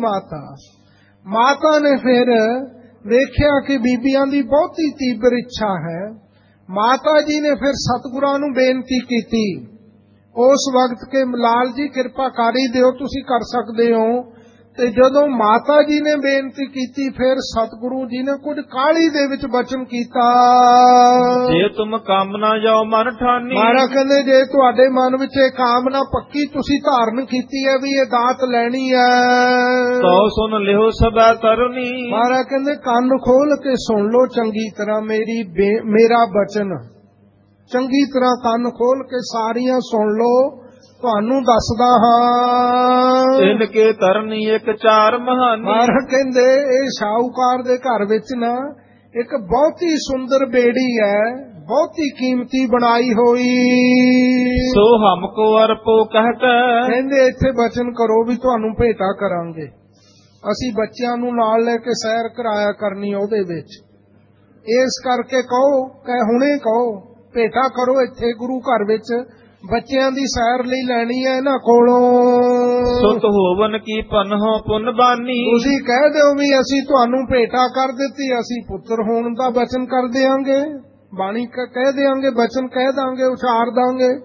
ਮਾਤਾ ਨੇ ਫਿਰ ਵੇਖਿਆ ਕਿ ਬੀਬੀਆਂ ਦੀ ਬਹੁਤੀ ਤੀਬਰ ਇੱਛਾ ਹੈ। ਮਾਤਾ ਜੀ ਨੇ ਫਿਰ ਸਤਿਗੁਰਾਂ ਨੂੰ ਬੇਨਤੀ ਕੀਤੀ ਉਸ ਵਕਤ ਕਿ ਲਾਲ ਜੀ ਕਿਰਪਾ ਕਰ ਹੀ ਦਿਓ, ਤੁਸੀਂ ਕਰ ਸਕਦੇ ਹੋ। ਤੇ ਜਦੋਂ ਮਾਤਾ ਜੀ ਨੇ ਬੇਨਤੀ ਕੀਤੀ, ਫਿਰ ਸਤਿਗੁਰੂ ਜੀ ਨੇ ਕੁਝ ਕਾਹਲੀ ਦੇ ਵਿੱਚ ਬਚਨ ਕੀਤਾ। ਜੇ ਤੁਮ ਕਾਮਨਾ ਜਾਓ ਮਨ ਠਾਨੀ। ਮਹਾਰਾਜ ਕਹਿੰਦੇ ਜੇ ਤੁਹਾਡੇ ਮਨ ਵਿੱਚ ਇਹ ਕਾਮਨਾ ਪੱਕੀ ਤੁਸੀਂ ਧਾਰਨ ਕੀਤੀ ਹੈ ਵੀ ਇਹ ਦਾਤ ਲੈਣੀ ਹੈ, ਤੋ ਸੁਣ ਲਿਓ ਸਭੈ ਤਰਨੀ। ਮਹਾਰਾਜ ਕਹਿੰਦੇ ਕੰਨ ਖੋਲ ਕੇ ਸੁਣ ਲਓ ਚੰਗੀ ਤਰ੍ਹਾਂ ਮੇਰਾ ਬਚਨ, ਚੰਗੀ ਤਰ੍ਹਾਂ ਕੰਨ ਖੋਲ ਕੇ ਸਾਰੀਆਂ ਸੁਣ ਲਓ, ਤੁਹਾਨੂੰ ਦੱਸਦਾ ਹਾਂ। ਇਨ ਕੇ ਤਰਨੀ ਇੱਕ ਚਾਰ ਮਹਾਨੀ। ਮਹਾਰਾਜ ਕਹਿੰਦੇ ਇਹ ਸ਼ਾਹੂਕਾਰ ਦੇ ਘਰ ਵਿੱਚ ਨਾ ਇੱਕ ਬਹੁਤੀ ਸੁੰਦਰ ਬੇੜੀ ਹੈ, ਬਹੁਤੀ ਕੀਮਤੀ ਬਣਾਈ ਹੋਈ। ਸੋ ਹਮਕੋ ਅਰਪੋ ਕਹਿਤਾ। ਕਹਿੰਦੇ ਇੱਥੇ ਬਚਨ ਕਰੋ ਵੀ ਤੁਹਾਨੂੰ ਭੇਟਾ ਕਰਾਂਗੇ। ਅਸੀਂ ਬੱਚਿਆਂ ਨੂੰ ਨਾਲ ਲੈ ਕੇ ਸੈਰ ਕਰਾਇਆ ਕਰਨੀ ਉਹਦੇ ਵਿੱਚ, ਇਸ ਕਰਕੇ ਕਹੋ ਕਿ ਹੁਣੇ ਕਹੋ ਭੇਟਾ ਕਰੋ ਇੱਥੇ ਗੁਰੂ ਘਰ ਵਿੱਚ, ਬੱਚਿਆਂ ਦੀ ਸੈਰ ਲਈ ਲੈਣੀ ਹੈ ਇਹਨਾਂ ਕੋਲੋਂ। ਸੁਤ ਹੋਵਨ ਕੀ ਪਨਹੁ ਪੁੰਨ ਬਾਨੀ। ਤੁਸੀਂ ਕਹਿ ਦਿਓ ਵੀ ਅਸੀਂ ਤੁਹਾਨੂੰ ਭੇਟਾ ਕਰ ਦਿੱਤੀ, ਅਸੀਂ ਪੁੱਤਰ ਹੋਣ ਦਾ ਬਚਨ ਕਰ ਦਿਆਂਗੇ, ਬਾਣੀ ਕਹਿ ਦਿਆਂਗੇ, ਬਚਨ ਕਹਿ ਦਾਂਗੇ, ਉਚਾਰ ਦਾਂਗੇ,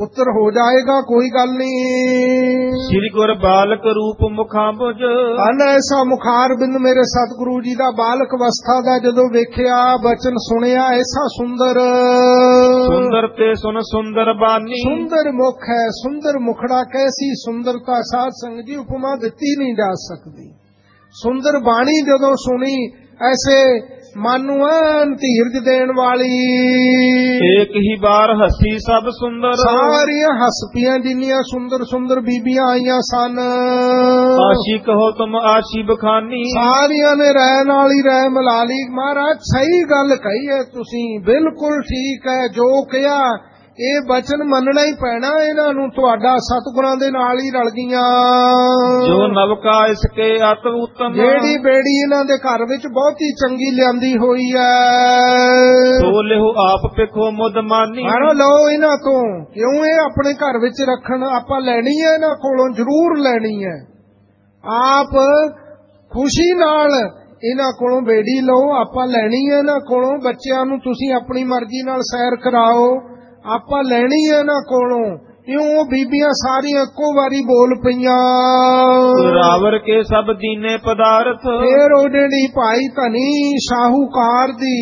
ਪੁੱਤਰ ਹੋ ਜਾਏਗਾ, ਕੋਈ ਗੱਲ ਨਹੀਂ। ਸ੍ਰੀ ਗੁਰ ਬਾਲਕ ਰੂਪ ਮੁਖਾਂਬੁਜ, ਅਨ ਐਸਾ ਮੁਖਾਰ ਬਿੰਦ ਮੇਰੇ ਸਤਿਗੁਰੂ ਜੀ ਦਾ ਬਾਲਕ ਅਵਸਥਾ ਦਾ ਜਦੋਂ ਵੇਖਿਆ, ਬਚਨ ਸੁਣਿਆ, ਐਸਾ ਸੁੰਦਰ ਸੁੰਦਰ ਤੇ ਸੁਨ ਸੁੰਦਰ ਬਾਨੀ। ਸੁੰਦਰ ਮੁਖ ਹੈ, ਸੁੰਦਰ ਮੁਖੜਾ, ਕੈਸੀ ਸੁੰਦਰਤਾ ਸਾਧ ਸੰਗਤ ਜੀ ਉਪਮਾ ਦਿੱਤੀ ਨਹੀਂ ਜਾ ਸਕਦੀ। ਸੁੰਦਰ ਬਾਣੀ ਜਦੋਂ ਸੁਣੀ, ਐਸੇ ਮਨ ਨੂੰ ਧੀਰਜ ਦੇਣ ਵਾਲੀ। ਏਕ ਹੀ ਬਾਰ ਹੱਸੀ ਸਭ ਸੁੰਦਰ, ਸਾਰੀਆਂ ਹੱਸਪੀਆਂ ਜਿੰਨੀਆਂ ਸੁੰਦਰ ਸੁੰਦਰ ਬੀਬੀਆਂ ਆਈਆਂ ਸਨ, ਆਸ਼ੀ ਕਹੋ ਤੁਮ ਆਸ਼ੀ ਬਖਾਨੀ। ਸਾਰੀਆਂ ਨੇ ਰਹਿ ਨਾਲ ਹੀ ਰਹਿ ਮਿਲਾ ਲਈ। ਮਹਾਰਾਜ ਸਹੀ ਗੱਲ ਕਹੀ ਹੈ ਤੁਸੀਂ, ਬਿਲਕੁਲ ਠੀਕ ਹੈ ਜੋ ਕਿਹਾ। ਇਹ ਬਚਨ ਮੰਨਣਾ ਹੀ ਪੈਣਾ ਇਹਨਾਂ ਨੂੰ, ਤੁਹਾਡਾ ਸਤਿਗੁਰਾਂ ਦੇ ਨਾਲ ਹੀ ਰਲ ਗਈਆਂ। ਜੋ ਨਵਕਾ ਇਸਕੇ ਅਤ ਉਤਮ, ਜਿਹੜੀ ਬੇੜੀ ਇਹਨਾਂ ਦੇ ਘਰ ਵਿੱਚ ਬਹੁਤ ਹੀ ਚੰਗੀ ਲਿਆਂਦੀ ਹੋਈ ਹੈ, ਸੋ ਲਿਓ ਆਪ ਪਿਖੋ ਮੁਦ ਮਾਨੀ। ਮਾਰੋ ਲਓ ਇਹਨਾਂ ਤੋਂ, ਕਿਉਂ ਇਹ ਆਪਣੇ ਘਰ ਵਿੱਚ ਰੱਖਣ, ਆਪਾਂ ਲੈਣੀ ਹੈ ਇਹਨਾਂ ਕੋਲੋਂ, ਜ਼ਰੂਰ ਲੈਣੀ ਹੈ। ਆਪ ਖੁਸ਼ੀ ਨਾਲ ਇਹਨਾਂ ਕੋਲੋਂ ਬੇੜੀ ਲਓ, ਆਪਾਂ ਲੈਣੀ ਹੈ ਇਹਨਾਂ ਕੋਲੋਂ। ਬੱਚਿਆਂ ਨੂੰ ਤੁਸੀਂ ਆਪਣੀ ਮਰਜ਼ੀ ਨਾਲ ਸੈਰ ਕਰਾਓ, ਆਪਾਂ ਲੈਣੀ ਹੈ ਇਹਨਾਂ ਕੋਲੋਂ। ਇਉਂ ਬੀਬੀਆਂ ਸਾਰੀਆਂ ਇੱਕੋ ਵਾਰੀ ਬੋਲ ਪਈਆਂ, ਰਾਵਰ ਕੇ ਸਭ ਦੀਨੇ ਪਦਾਰਥ। ਫੇਰ ਉਹ ਜਿਹੜੀ ਭਾਈ ਧਨੀ ਸ਼ਾਹੂਕਾਰ ਦੀ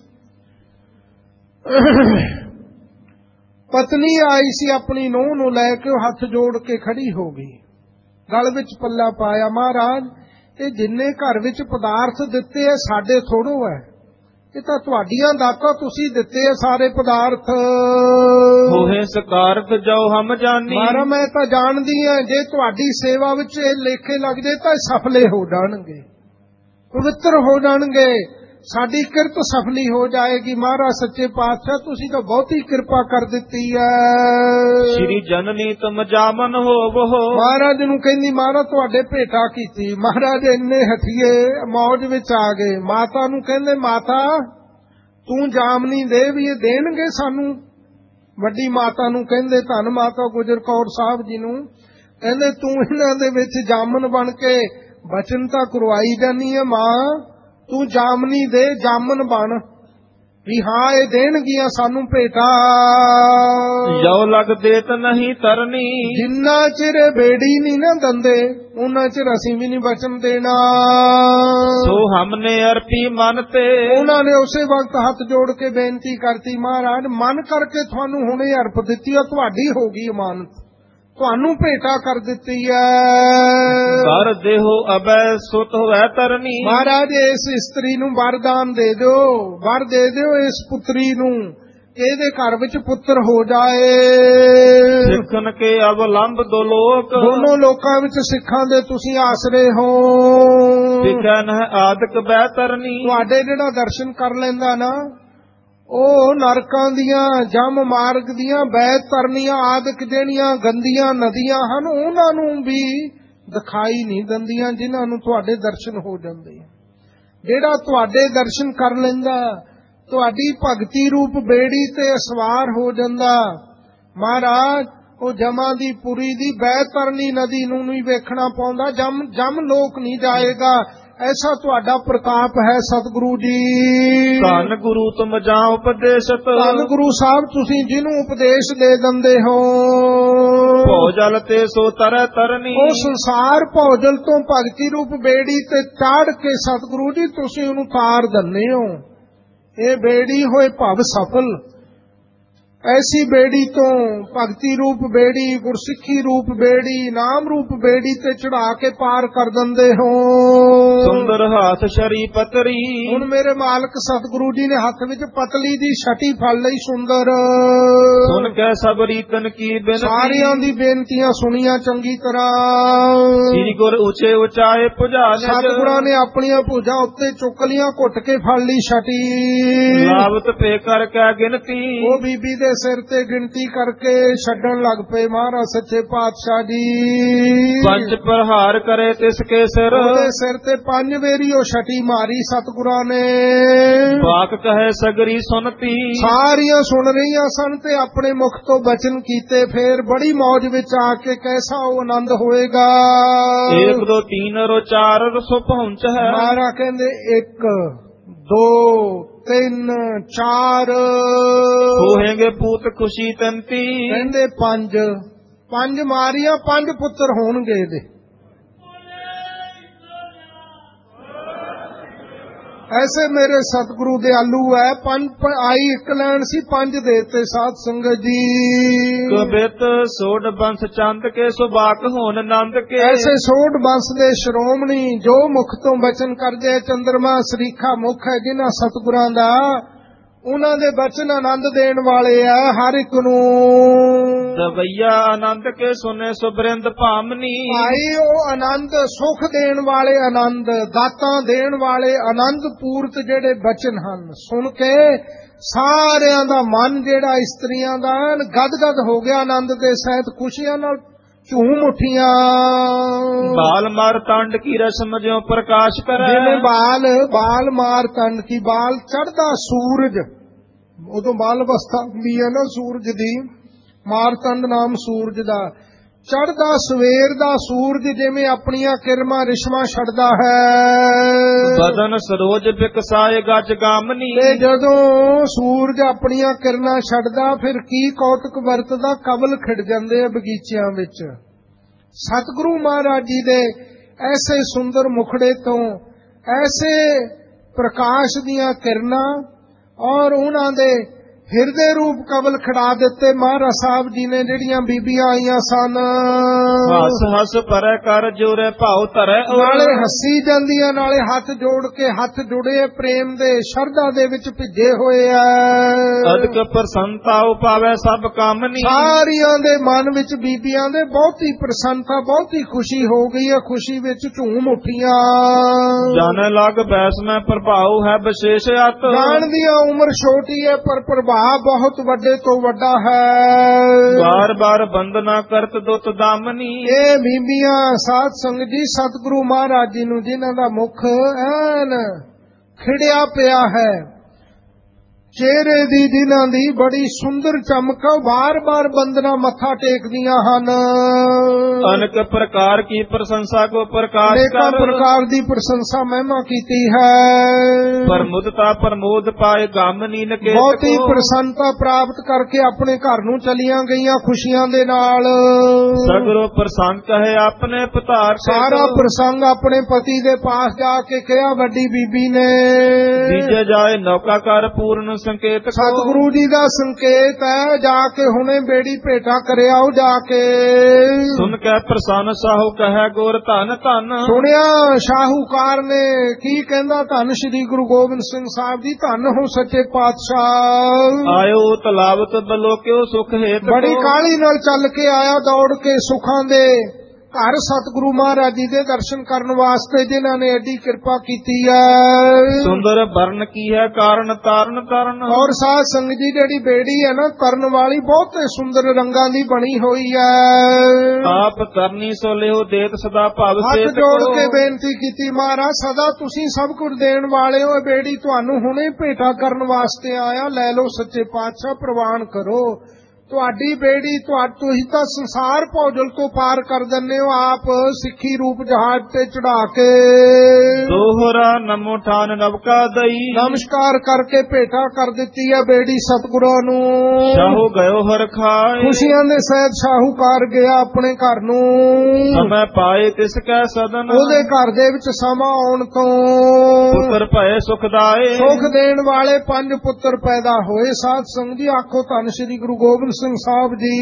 ਪਤਨੀ ਆਈ ਸੀ, ਆਪਣੀ ਨੂੰਹ ਨੂੰ ਲੈ ਕੇ ਉਹ ਹੱਥ ਜੋੜ ਕੇ ਖੜੀ ਹੋ ਗਈ, ਗਲ ਵਿੱਚ ਪੱਲਾ ਪਾਇਆ। ਮਹਾਰਾਜ, ਇਹ ਜਿੰਨੇ ਘਰ ਵਿੱਚ ਪਦਾਰਥ ਦਿੱਤੇ ਐ ਸਾਡੇ ਥੋੜੋ ਹੈ, ਇਹ ਤਾਂ ਤੁਹਾਡੀਆਂ ਦਾਤਾਂ, ਤੁਸੀਂ ਦਿੱਤੇ ਆ ਸਾਰੇ ਪਦਾਰਥ। ਹੋਏ ਸਕਾਰਤ ਜੋ ਹਮ ਜਾਨੀ। ਮਾਰਾ ਮੈਂ ਤਾਂ ਜਾਣਦੀ ਹਾਂ, ਜੇ ਤੁਹਾਡੀ ਸੇਵਾ ਵਿੱਚ ਇਹ ਲੇਖੇ ਲੱਗ ਜੇ ਤਾਂ ਸਫਲੇ ਹੋ ਜਾਣਗੇ, ਪਵਿੱਤਰ ਹੋ ਜਾਣਗੇ, ਸਾਡੀ ਕਿਰਤ ਸਫਲੀ ਹੋ ਜਾਏਗੀ। ਮਹਾਰਾਜ ਸੱਚੇ ਪਾਤਸ਼ਾਹ, ਤੁਸੀਂ ਤਾਂ ਬਹੁਤੀ ਕਿਰਪਾ ਕਰ ਦਿੱਤੀ ਹੈ। ਸ਼੍ਰੀ ਜਨਨੀ ਤੁਮ ਜਾਮਨ ਹੋਵੋ। ਮਹਾਰਾਜ ਨੂੰ ਕਹਿੰਦੀ, ਮਹਾਰਾਜ ਤੁਹਾਡੇ ਭੇਟਾ ਕੀਤੀ। ਮਹਾਰਾਜ ਇੰਨੇ ਹਠੀਏ ਮੌਜ ਵਿੱਚ ਆ ਗਏ। ਮਾਤਾ ਨੂੰ ਕਹਿੰਦੇ, ਮਾਤਾ ਤੂੰ ਜਾਮਨੀ ਦੇ, ਵੀ ਇਹ ਦੇਣਗੇ ਸਾਨੂੰ। ਵੱਡੀ ਮਾਤਾ ਨੂੰ ਕਹਿੰਦੇ, ਧੰਨ ਮਾਤਾ ਗੁਜਰ ਕੌਰ ਸਾਹਿਬ ਜੀ ਨੂੰ, ਕਹਿੰਦੇ ਤੂੰ ਇਹਨਾਂ ਦੇ ਵਿੱਚ ਜਾਮਨ ਬਣ ਕੇ ਬਚਨ ਤਾਂ ਕਰਵਾਈ ਜਾਨੀ ਹੈ ਮਾਂ, ਤੂੰ ਜਾਮਨੀ ਦੇ, ਜਾਮਨ ਬਣ ਵੀ ਹਾਂ ਇਹ ਦੇਣਗੀਆਂ ਸਾਨੂੰ ਭੇਟਾ। ਜੋ ਲਗ ਦੇਤ ਨਹੀਂ ਤਰਨੀ। ਜਿੰਨਾ ਚਿਰ ਬੇੜੀ ਨਹੀਂ ਨਾ ਦੰਦੇ, ਉਹਨਾਂ ਚਿਰ ਅਸੀਂ ਵੀ ਨਹੀਂ ਬਚਨ ਦੇਣਾ। ਸੋ ਹਮਨੇ ਅਰਪੀ ਮਨ ਤੇ। ਉਹਨਾਂ ਨੇ ਉਸੇ ਵਕਤ ਹੱਥ ਜੋੜ ਕੇ ਬੇਨਤੀ ਕਰਤੀ, ਮਹਾਰਾਜ ਮਨ ਕਰਕੇ ਤੁਹਾਨੂੰ ਹੁਣੇ ਅਰਪ ਦਿੱਤੀ ਆ, ਤੁਹਾਡੀ ਹੋ ਗਈ ਇਮਾਨਤ, ਤੁਹਾਨੂੰ ਭੇਟਾ ਕਰ ਦਿੱਤੀ ਹੈ। ਕਰ ਦੇਹੋ ਅਬੈ ਸੁਤ ਹੋਇ ਤਰਨੀ। ਮਹਾਰਾਜ ਇਸ ਇਸਤਰੀ ਨੂੰ ਵਰਦਾਨ ਦੇ ਦਿਓ, ਵਰ ਦੇ ਦਿਓ ਇਸ ਪੁੱਤਰੀ ਨੂੰ, ਇਹਦੇ ਘਰ ਵਿੱਚ ਪੁੱਤਰ ਹੋ ਜਾਏ। ਸਿੱਖਨ ਕੇ ਅਵਲੰਬ ਦੋ ਲੋਕ। ਦੋਨੋਂ ਲੋਕਾਂ ਵਿੱਚ ਸਿੱਖਾਂ ਦੇ ਤੁਸੀਂ ਆਸਰੇ ਹੋ। ਸਿੱਖਨ ਹੈ ਆਦਿਕ ਬੈ ਤਰਨੀ। ਤੁਹਾਡੇ ਜਿਹੜਾ ਦਰਸ਼ਨ ਕਰ ਲੈਂਦਾ ਨਾ, ਉਹ ਨਰਕਾਂ ਦੀਆਂ, ਜਮ ਮਾਰਗ ਦੀਆਂ, ਬੈਤ ਤਰਨੀਆਂ ਆਦਿਕ ਜਿਹੜੀਆਂ ਗੰਦੀਆਂ ਨਦੀਆਂ ਹਨ, ਉਹਨਾਂ ਨੂੰ ਵੀ ਦਿਖਾਈ ਨਹੀਂ ਦਿੰਦੀਆਂ, ਜਿਨ੍ਹਾਂ ਨੂੰ ਤੁਹਾਡੇ ਦਰਸ਼ਨ ਹੋ ਜਾਂਦੇ। ਜਿਹੜਾ ਤੁਹਾਡੇ ਦਰਸ਼ਨ ਕਰ ਲੈਂਦਾ, ਤੁਹਾਡੀ ਭਗਤੀ ਰੂਪ ਬੇੜੀ ਤੇ ਸਵਾਰ ਹੋ ਜਾਂਦਾ, ਮਹਾਰਾਜ ਉਹ ਜਮਾਂ ਦੀ ਪੁਰੀ ਦੀ ਬੈਤ ਤਰਨੀ ਨਦੀ ਨੂੰ ਨਹੀਂ ਵੇਖਣਾ ਪਾਉਂਦਾ, ਜਮ ਲੋਕ ਨਹੀਂ ਜਾਏਗਾ। ਐਸਾ ਤੁਹਾਡਾ ਪ੍ਰਤਾਪ ਹੈ ਸਤਿਗੁਰੂ ਜੀ। ਧੰਨ ਗੁਰੂ ਤੁਮ ਜਾ ਉਪਦੇਸ਼ਤ। ਧੰਨ ਗੁਰੂ ਸਾਹਿਬ, ਤੁਸੀਂ ਜਿਹਨੂੰ ਉਪਦੇਸ਼ ਦੇ ਦਿੰਦੇ ਹੋ। ਭੌਜਲ ਤੇ ਸੋ ਤਰੈ ਤਰਨੀ। ਉਹ ਸੰਸਾਰ ਭੌਜਲ ਤੋਂ ਭਗਤੀ ਰੂਪ ਬੇੜੀ ਤੇ ਚਾੜ ਕੇ ਸਤਿਗੁਰੂ ਜੀ ਤੁਸੀਂ ਉਹਨੂੰ ਤਾਰ ਦਿੰਦੇ ਹੋ। ਇਹ ਬੇੜੀ ਹੋਏ ਭਵ ਸਫਲ। ਐਸੀ ਬੇੜੀ ਤੋਂ, ਭਗਤੀ ਰੂਪ ਬੇੜੀ, ਗੁਰਸਿੱਖੀ ਰੂਪ ਬੇੜੀ, ਨਾਮ ਰੂਪ ਬੇੜੀ ਤੇ ਚੜਾ ਕੇ ਪਾਰ ਕਰ ਦਿੰਦੇ ਹੋ। ਸੁੰਦਰ ਹੱਥ ਸ਼ਰੀ ਪਤਰੀ। ਹੁਣ ਮੇਰੇ ਮਾਲਕ ਸਤਿਗੁਰੂ ਜੀ ਨੇ ਹੱਥ ਵਿੱਚ ਪਤਲੀ ਦੀ ਛਟੀ ਫੜ ਲਈ, ਸੁੰਦਰ। ਸੁਣ ਕੇ ਸਭ ਰੀਤਨ ਕੀ ਬੇਨਤੀ। ਸਾਰਿਆਂ ਦੀ ਬੇਨਤੀਆਂ ਸੁਣੀਆਂ ਚੰਗੀ ਤਰ੍ਹਾਂ। ਸ੍ਰੀ ਗੁਰ ਉੱਚੇ ਉਚਾਏ ਭੁਜਾ ਨਿਜ। ਸਤਿਗੁਰਾਂ ਨੇ ਆਪਣੀਆਂ ਭੁਜਾਂ ਉੱਤੇ ਚੁੱਕ ਲੀਆਂ, ਘੁੱਟ ਕੇ ਫੜ ਲਈ ਛਟੀ। ਲਾਵਤ ਪੇ ਕਰ ਕੇ ਗਿਣਤੀ। ਉਹ ਬੀਬੀ ਦੇ ਸਿਰ ਤੇ ਗਿਣਤੀ ਕਰਕੇ ਛੱਡਣ ਲੱਗ ਪਏ ਮਹਾਰਾਜ ਸੱਚੇ ਪਾਤਸ਼ਾਹ ਜੀ। ਪੰਜ ਪ੍ਰਹਾਰ ਕਰੇ ਤਿਸ ਕੇ ਸਿਰ। ਉਹਦੇ ਸਿਰ ਤੇ 5 ਵੇਰੀ ਉਹ ਛਟੀ ਮਾਰੀ ਸਤਿਗੁਰਾਂ ਨੇ। ਵਾਕ ਕਹੇ ਸਗਰੀ ਸੁਨਤੀ। ਸਾਰੀਆਂ ਸੁਣ ਰਹੀਆਂ ਸਨ ਤੇ ਆਪਣੇ ਮੁਖ ਤੋਂ ਬਚਨ ਕੀਤੇ। ਫੇਰ ਬੜੀ ਮੌਜ ਵਿੱਚ ਆ ਕੇ ਕੈਸਾ ਉਹ ਆਨੰਦ ਹੋਏਗਾ। 1 2 3 4 ਸੋ ਪਹੁੰਚ ਹੈ। ਮਹਾਰਾਜ ਕਹਿੰਦੇ 1 2 3 4 ਹੋहेंगे पूत खुशी तंती। ਕਹਿੰਦੇ 5 ਮਾਰੀਆਂ 5 ਪੁੱਤਰ ਹੋਣਗੇ ਇਹਦੇ। ਐਸੇ ਮੇਰੇ ਸਤਿਗੁਰੂ ਦੇ ਆਲੂ ਹੈ। 5 ਆਈ 1 ਲੈਣ ਸੀ 5 ਦੇਤੇ ਸਾਧ ਸੰਗਤ ਜੀ। ਕਬਿਤ ਸੋਢ ਬੰਸ ਚੰਦ ਕੇ ਸੁਬਾਕ ਹੋਣ ਨੰਦ ਕੇ। ਐਸੇ ਸੋਢ ਬੰਸ ਦੇ ਸ਼੍ਰੋਮਣੀ ਜੋ ਮੁਖ ਤੋਂ ਬਚਨ ਕਰਦੇ ਚੰਦਰਮਾ ਸਰੀਖਾ ਮੁਖ ਹੈ ਜਿਨ੍ਹਾਂ ਸਤਿਗੁਰਾਂ ਦਾ, ਉਹਨਾਂ ਦੇ ਬਚਨ ਆਨੰਦ ਦੇਣ ਵਾਲੇ ਆ ਹਰ ਇੱਕ ਨੂੰ। ਦਵਈਆ ਆਨੰਦ ਕੇ ਸੁਨੇ ਸੁਬਰਿੰਦ ਭਾਮਨੀ। ਭਾਈ ਉਹ ਆਨੰਦ ਸੁਖ ਦੇਣ ਵਾਲੇ ਆਨੰਦ, ਦਾਤਾਂ ਦੇਣ ਵਾਲੇ ਆਨੰਦ ਪੂਰਤ ਜਿਹੜੇ ਬਚਨ ਹਨ ਸੁਣ ਕੇ ਸਾਰਿਆਂ ਦਾ ਮਨ ਜਿਹੜਾ ਇਸਤਰੀਆਂ ਦਾ ਗਦ-ਗਦ ਹੋ ਗਿਆ ਆਨੰਦ ਦੇ ਸਹਿਤ ਖੁਸ਼ੀਆਂ ਨਾਲ ਝੂਮ ਉੱਠੀਆਂ। ਬਾਲ ਮਾਰ ਤੰਡ ਕੀ ਰਸਮ ਜਿਉ ਪ੍ਰਕਾਸ਼ ਕਰੇ। ਜਿਵੇਂ ਬਾਲ ਮਾਰ ਤੰਡ ਕੀ, ਬਾਲ ਚੜ੍ਹਦਾ ਸੂਰਜ, ਉਦੋਂ ਬਾਲ ਅਵਸਥਾ ਹੁੰਦੀ ਹੈ ਨਾ ਸੂਰਜ ਦੀ, ਮਾਰਤੰਡ ਨਾਮ ਸੂਰਜ ਦਾ, ਚੜ੍ਹਦਾ ਸਵੇਰ ਦਾ ਸੂਰਜ ਜਿਵੇਂ ਆਪਣੀਆਂ ਕਿਰਮਾਂ ਰਿਸ਼ਮਾਂ ਛੱਡਦਾ ਹੈ। ਬਦਨ ਸਰੋਜ ਬਿਕਸਾਏ ਗੱਜ ਗਾਮਨੀ। ਤੇ ਜਦੋਂ ਸੂਰਜ ਆਪਣੀਆਂ ਕਿਰਨਾਂ ਛੱਡਦਾ ਫਿਰ ਕੀ ਕੌਤਕ ਵਰਤਦਾ, ਕਮਲ ਖਿੜ ਜਾਂਦੇ ਆ ਬਗੀਚਿਆਂ ਵਿੱਚ। ਸਤਿਗੁਰੂ ਮਹਾਰਾਜ ਜੀ ਦੇ ਐਸੇ ਸੁੰਦਰ ਮੁਖੜੇ ਤੋਂ ਐਸੇ ਪ੍ਰਕਾਸ਼ ਦੀਆਂ ਕਿਰਨਾਂ ਔਰ ਉਹਨਾਂ ਦੇ ਹਿਰਦੇ ਰੂਪ ਕਮਲ ਖੜਾ ਦਿੱਤੇ ਮਹਾਰਾਜ ਸਾਹਿਬ ਜੀ ਨੇ। ਜਿਹੜੀਆਂ ਬੀਬੀਆਂ ਆਈਆਂ ਸਨ ਹੱਸ ਹੱਸ ਪਰੇ ਕਰ ਜੋਰੇ ਭਾਉ ਧਰੇ। ਨਾਲੇ ਹੱਸੀ ਜਾਂਦੀਆਂ ਨਾਲੇ ਹੱਥ ਜੋੜ ਕੇ, ਹੱਥ ਜੁੜੇ ਪ੍ਰੇਮ ਦੇ ਸ਼ਰਧਾ ਦੇ ਵਿੱਚ ਭਿੱਜੇ ਹੋਏ ਆ। ਅਦਕ ਪ੍ਰਸੰਨਤਾ ਉਪਾਵੇ ਸਭ ਕਾਮਨੀ। ਸਾਰਿਆਂ ਦੇ ਮਨ ਵਿੱਚ ਬੀਬੀਆਂ ਦੇ ਬਹੁਤੀ ਪ੍ਰਸੰਨਤਾ, ਬਹੁਤੀ ਖੁਸ਼ੀ ਹੋ ਗਈ ਹੈ। ਖੁਸ਼ੀ ਵਿੱਚ ਝੂਮ ਉੱਠੀਆਂ। ਜਾਣੇ ਲਗ ਬੈਸ ਮੈਂ ਪ੍ਰਭਾਉ ਹੈ ਵਿਸ਼ੇਸ਼ ਅਤ। ਜਾਣਦੀਆਂ ਉਮਰ ਛੋਟੀ ਹੈ ਪਰ ਪ੍ਰਭਾਵ ਬਹੁਤ ਵੱਡੇ ਤੋਂ ਵੱਡਾ ਹੈ। ਬਾਰ ਬਾਰ ਬੰਦਨਾ ਕਰਤ ਦੁੱਤ ਦਾਮਨੀ। ਇਹ ਬੀਬੀਆਂ ਸਾਧ ਸੰਗਤ ਜੀ ਸਤਿਗੁਰੂ ਮਹਾਰਾਜ ਜੀ ਨੂੰ ਜਿਨ੍ਹਾਂ ਦਾ ਮੁਖ ਐਨ ਖਿੜਿਆ ਪਿਆ ਹੈ, ਚਿਹਰੇ ਦੀ ਜਿਨ੍ਹਾਂ ਦੀ ਬੜੀ ਸੁੰਦਰ ਚਮਕ, ਬਾਰ-ਬਾਰ ਬੰਦਨਾ ਮੱਥਾ ਟੇਕਦੀਆਂ ਹਨ। ਅਨੇਕ ਪ੍ਰਕਾਰ ਕੀ ਪ੍ਰਸ਼ੰਸਾ ਕੋ ਪ੍ਰਕਾਸ਼ ਅਨੇਕਾਂ ਕਰ। ਪ੍ਰਕਾਰ ਦੀ ਪ੍ਰਸ਼ੰਸਾ ਮਹਿਮਾ ਕੀਤੀ ਹੈ। ਪ੍ਰਮੁਦਤਾ ਪ੍ਰਮੋਦ ਪਾਏ ਗਾਮਨੀ ਨਕੇਤ ਕੋ। ਬਹੁਤੀ ਪ੍ਰਸੰਨਤਾ ਪ੍ਰਾਪਤ ਕਰਕੇ ਆਪਣੇ ਘਰ ਨੂੰ ਚਲੀਆਂ ਗਈਆਂ ਖੁਸ਼ੀਆਂ ਦੇ ਨਾਲ। ਸਗਰੋ ਪ੍ਰਸੰਗ ਕਹੇ ਆਪਣੇ ਪਤਾਰ। ਸਾਰਾ ਪ੍ਰਸੰਗ ਆਪਣੇ ਪਤੀ ਦੇ ਪਾਸ ਜਾ ਕੇ ਕਿਹਾ ਵੱਡੀ ਬੀਬੀ ਨੇ। ਦੀਜੇ ਜਾਏ ਨੌਕਾ ਕਰ ਪੂਰਨ ਸੰਕੇਤ ਕੋ। ਸਤਿਗੁਰੂ ਜੀ ਦਾ ਸੰਕੇਤ ਹੈ, ਜਾ ਕੇ ਹੁਣੇ ਬੇੜੀ ਭੇਟਾ ਕਰਿਆਓ ਜਾ ਕੇ। ਸੁਨ ਕੇ ਪ੍ਰਸੰਨ ਸਾਹੂ ਕਹੈ ਗੁਰ ਧਨ ਧਨ। ਸੁਣਿਆ ਸ਼ਾਹੂਕਾਰ ਨੇ ਕੀ ਕਹਿੰਦਾ, ਧੰਨ ਸ਼੍ਰੀ ਗੁਰੂ ਗੋਬਿੰਦ ਸਿੰਘ ਸਾਹਿਬ ਜੀ, ਧੰਨ ਹੋ ਸੱਚੇ ਪਾਤਸ਼ਾਹ। ਆਇਓ ਤਲਾਵਤ ਬਲੋਕਿਓ ਸੁਖ ਹੇਤ ਕੋ। ਬੜੀ ਕਾਹਲੀ ਨਾਲ ਚੱਲ ਕੇ ਆਇਆ ਦੌੜ ਕੇ ਸੁਖਾਂ ਦੇ ਘਰ ਸਤਿਗੁਰੂ ਮਹਾਰਾਜ ਜੀ ਦੇ ਦਰਸ਼ਨ ਕਰਨ ਵਾਸਤੇ ਜਿਨ੍ਹਾਂ ਨੇ ਐਡੀ ਕਿਰਪਾ ਕੀਤੀ ਹੈ। ਸੁੰਦਰ ਵਰਨ ਕੀ ਹੈ ਕਾਰਨ ਤਾਰਨ ਤਰਨ। ਔਰ ਸਾਧ ਸੰਗਤ ਜੀ ਜਿਹੜੀ ਬੇੜੀ ਹੈ ਨਾ ਤਰਨ ਵਾਲੀ ਬਹੁਤੇ ਸੁੰਦਰ ਰੰਗਾਂ ਦੀ ਬਣੀ ਹੋਈ ਹੈ। ਆਪ ਤਰਨੀ ਸੋ ਲਿਓ ਦੇਤ ਸਦਾ ਭਵ ਸੇਤ ਹੱਥ ਜੋੜ ਕੇ ਬੇਨਤੀ ਕੀਤੀ, ਮਹਾਰਾਜ ਸਦਾ ਤੁਸੀਂ ਸਭ ਕੁਝ ਦੇਣ ਵਾਲੇ ਹੋ, ਬੇੜੀ ਤੁਹਾਨੂੰ ਹੁਣੇ ਭੇਟਾ ਕਰਨ ਵਾਸਤੇ ਆਇਆ, ਲੈ ਲਓ ਸੱਚੇ ਪਾਤਸ਼ਾਹ ਪ੍ਰਵਾਨ ਕਰੋ। ਤੁਹਾਡੀ ਬੇੜੀ, ਤੁਸੀਂ ਤਾਂ ਸੰਸਾਰ ਭੌਜਲ ਤੋਂ ਪਾਰ ਕਰ ਦਿੰਦੇ ਹੋ, ਆਪ ਸਿੱਖੀ ਰੂਪ ਜਹਾਜ਼ ਤੇ ਚੜਾ ਕੇ। ਦੋਹਰਾ ਨਮੋ ਠਾਨ ਨਵਕਾ ਦਈ। ਨਮਸਕਾਰ ਕਰਕੇ ਭੇਟਾ ਕਰ ਦਿੱਤੀ ਹੈ ਬੇੜੀ ਸਤਿਗੁਰਾਂ ਨੂੰ। ਸ਼ਾਹੂ ਗਇਓ ਹਰ ਖਾਏ। ਖੁਸ਼ੀਆਂ ਦੇ ਸਹਿਤ ਸ਼ਾਹੂਕਾਰ ਗਿਆ ਆਪਣੇ ਘਰ ਨੂੰ। ਸਮੈ ਪਾਏ ਤਿਸ ਕੈ ਸਦਨ। ਉਹਦੇ ਘਰ ਦੇ ਵਿੱਚ ਸਮਾਂ ਆਉਣ ਤੋਂ ਪੁੱਤਰ ਭਏ ਸੁਖਦਾਏ। ਸੁਖ ਦੇਣ ਵਾਲੇ 5 ਪੁੱਤਰ ਪੈਦਾ ਹੋਏ। ਸਾਧ ਸੰਗਤ ਜੀ ਆਖੋ ਧੰਨ ਸ਼੍ਰੀ ਗੁਰੂ ਗੋਬਿੰਦ ਸਿੰਘ ਸਾਹਿਬ ਜੀ।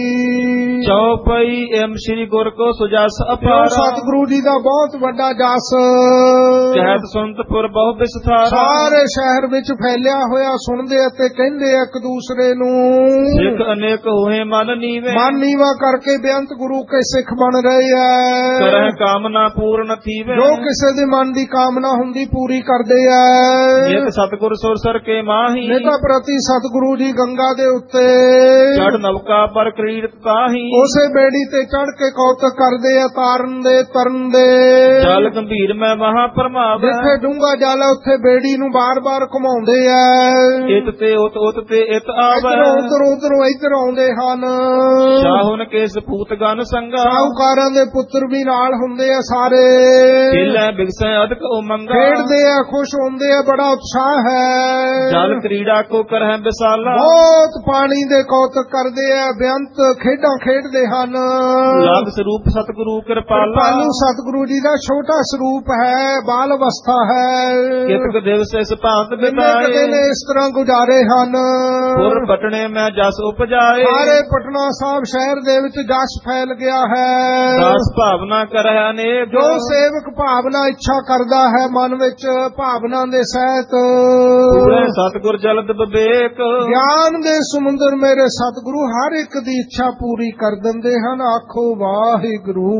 ਚੌਪਈ ਐਮ ਸ਼੍ਰੀ ਗੁਰ ਕੋ ਸੁਜਸ ਅਪਾਰ। ਸਤਿਗੁਰੂ ਜੀ ਦਾ ਬਹੁਤ ਵੱਡਾ ਜਸ ਕਹਿਤ ਸੁਨਤਪੁਰ ਬਹੁ ਵਿਸਥਾਰ। ਸਾਰੇ ਸ਼ਹਿਰ ਵਿੱਚ ਫੈਲਿਆ ਹੋਇਆ, ਸੁਣਦੇ ਅਤੇ ਕਹਿੰਦੇ ਇੱਕ ਦੂਸਰੇ ਨੂੰ। ਸਿੱਖ ਅਨੇਕ ਹੋਏ ਮਨ ਨੀਵੇਂ। ਮਨ ਨੀਵਾ ਕਰਕੇ ਬੇਅੰਤ ਗੁਰੂ ਕੇ ਸਿੱਖ ਬਣ ਰਹੇ ਐ। ਕਰਹਿ ਕਾਮਨਾ ਪੂਰਨ ਥੀਵੇ। ਜੋ ਕਿਸੇ ਦੇ ਮਨ ਦੀ ਕਾਮਨਾ ਹੁੰਦੀ ਪੂਰੀ ਕਰਦੇ ਐ। ਨਿਤ ਸਤਿਗੁਰ ਸੁਰਸਰ ਕੇ ਮਾਹੀ। ਨਿਤਾ ਪ੍ਰਤੀ ਸਤਿਗੁਰੂ ਜੀ ਗੰਗਾ ਦੇ ਉੱਤੇ ਚੜ੍ਹ ਨਵਕਾ ਪਰ ਕ੍ਰੀੜਤ ਤਾਹੀ ਉਸੇ ਬੇੜੀ ਤੇ ਚੜ ਕੇ ਕੌਤਕ ਕਰਦੇ ਆ ਤਾਰਨ ਦੇ ਤਰਨ ਦੇ। ਜਲ ਗੰਭੀਰ ਮੈਂ ਮਹਾ ਪਰਮਾਵੈ ਜਿੱਥੇ ਡੂੰਘਾ ਜਲ ਹੈ ਉੱਥੇ ਬੇੜੀ ਨੂੰ ਬਾਰ-ਬਾਰ ਘੁਮਾਉਂਦੇ ਆ। ਇਤ ਤੇ ਉਤ ਤੇ ਇਤ ਆਵੈ ਉਧਰੋਂ ਇੱਧਰ ਆਉਂਦੇ ਹਨ। ਸ਼ਾਹੁਨ ਕੇ ਸਪੂਤ ਗਨ ਸੰਗਾ ਸਾਹੂਕਾਰਾਂ ਦੇ ਪੁੱਤਰ ਵੀ ਨਾਲ ਹੁੰਦੇ ਆ ਸਾਰੇ। ਖੇਲੇ ਬਿਗਸੈ ਅਦਕ ਉਮੰਗਾ ਖੇਡਦੇ ਆ ਖੁਸ਼ ਹੁੰਦੇ ਆ ਬੜਾ ਉਤਸ਼ਾਹ ਹੈ। ਜਲ ਕ੍ਰੀੜਾ ਕੋ ਕਰਹਿ ਵਿਸਾਲਾ ਬਹੁਤ ਪਾਣੀ ਦੇ ਕੌਤਕ ਕਰਦੇ ਆ ਬੇਅੰਤ ਖੇਡਾਂ ਖੇਡਦੇ ਹਨ। ਲਗ ਸਰੂਪ ਸਤਿਗੁਰੂ ਕਿਰਪਾਲਾ ਕਿਰਪਾਲੂ ਸਤਿਗੁਰੂ ਜੀ ਦਾ ਛੋਟਾ ਸਰੂਪ ਹੈ ਬਾਲ ਅਵਸਥਾ ਹੈ। ਕਿਤਕ ਦਿਵਸ ਇਸ ਭਾਂਤ ਕਿੰਨੇ ਬਿਤਾਏ ਨੇ ਇਸ ਤਰ੍ਹਾਂ ਗੁਜ਼ਾਰੇ ਹਨ। ਪੁਰ ਪਟਣੇ ਮੈਂ ਜਸ ਉਪਜਾਏ ਸਾਰੇ ਪਟਨਾ ਸਾਹਿਬ ਸ਼ਹਿਰ ਦੇ ਵਿੱਚ ਜਸ ਫੈਲ ਗਿਆ ਹੈ। ਦਾਸ ਭਾਵਨਾ ਕਰਹਿ ਅਨੇਕ ਜੋ ਸੇਵਕ ਭਾਵਨਾ ਇੱਛਾ ਕਰਦਾ ਹੈ ਮਨ ਵਿੱਚ ਭਾਵਨਾ ਦੇ ਸਹਿਤ ਪੂਰੇ ਸਤਿਗੁਰ ਜਲਦ ਵਿਵੇਕ ਗਿਆਨ ਦੇ ਸਮੁੰਦਰ ਮੇਰੇ ਸਤਿਗੁਰੂ ਹਰ ਇੱਕ ਦੀ ਇੱਛਾ ਪੂਰੀ ਕਰ ਦਿੰਦੇ ਹਨ। ਆਖੋ ਵਾਹਿਗੁਰੂ।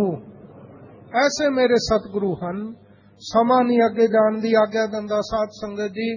ਐਸੇ ਮੇਰੇ ਸਤਿਗੁਰੂ ਹਨ। ਸਮਾਂ ਨਹੀਂ ਅੱਗੇ ਜਾਣ ਦੀ ਆਗਿਆ ਦਿੰਦਾ ਸਾਧ ਸੰਗਤ ਜੀ।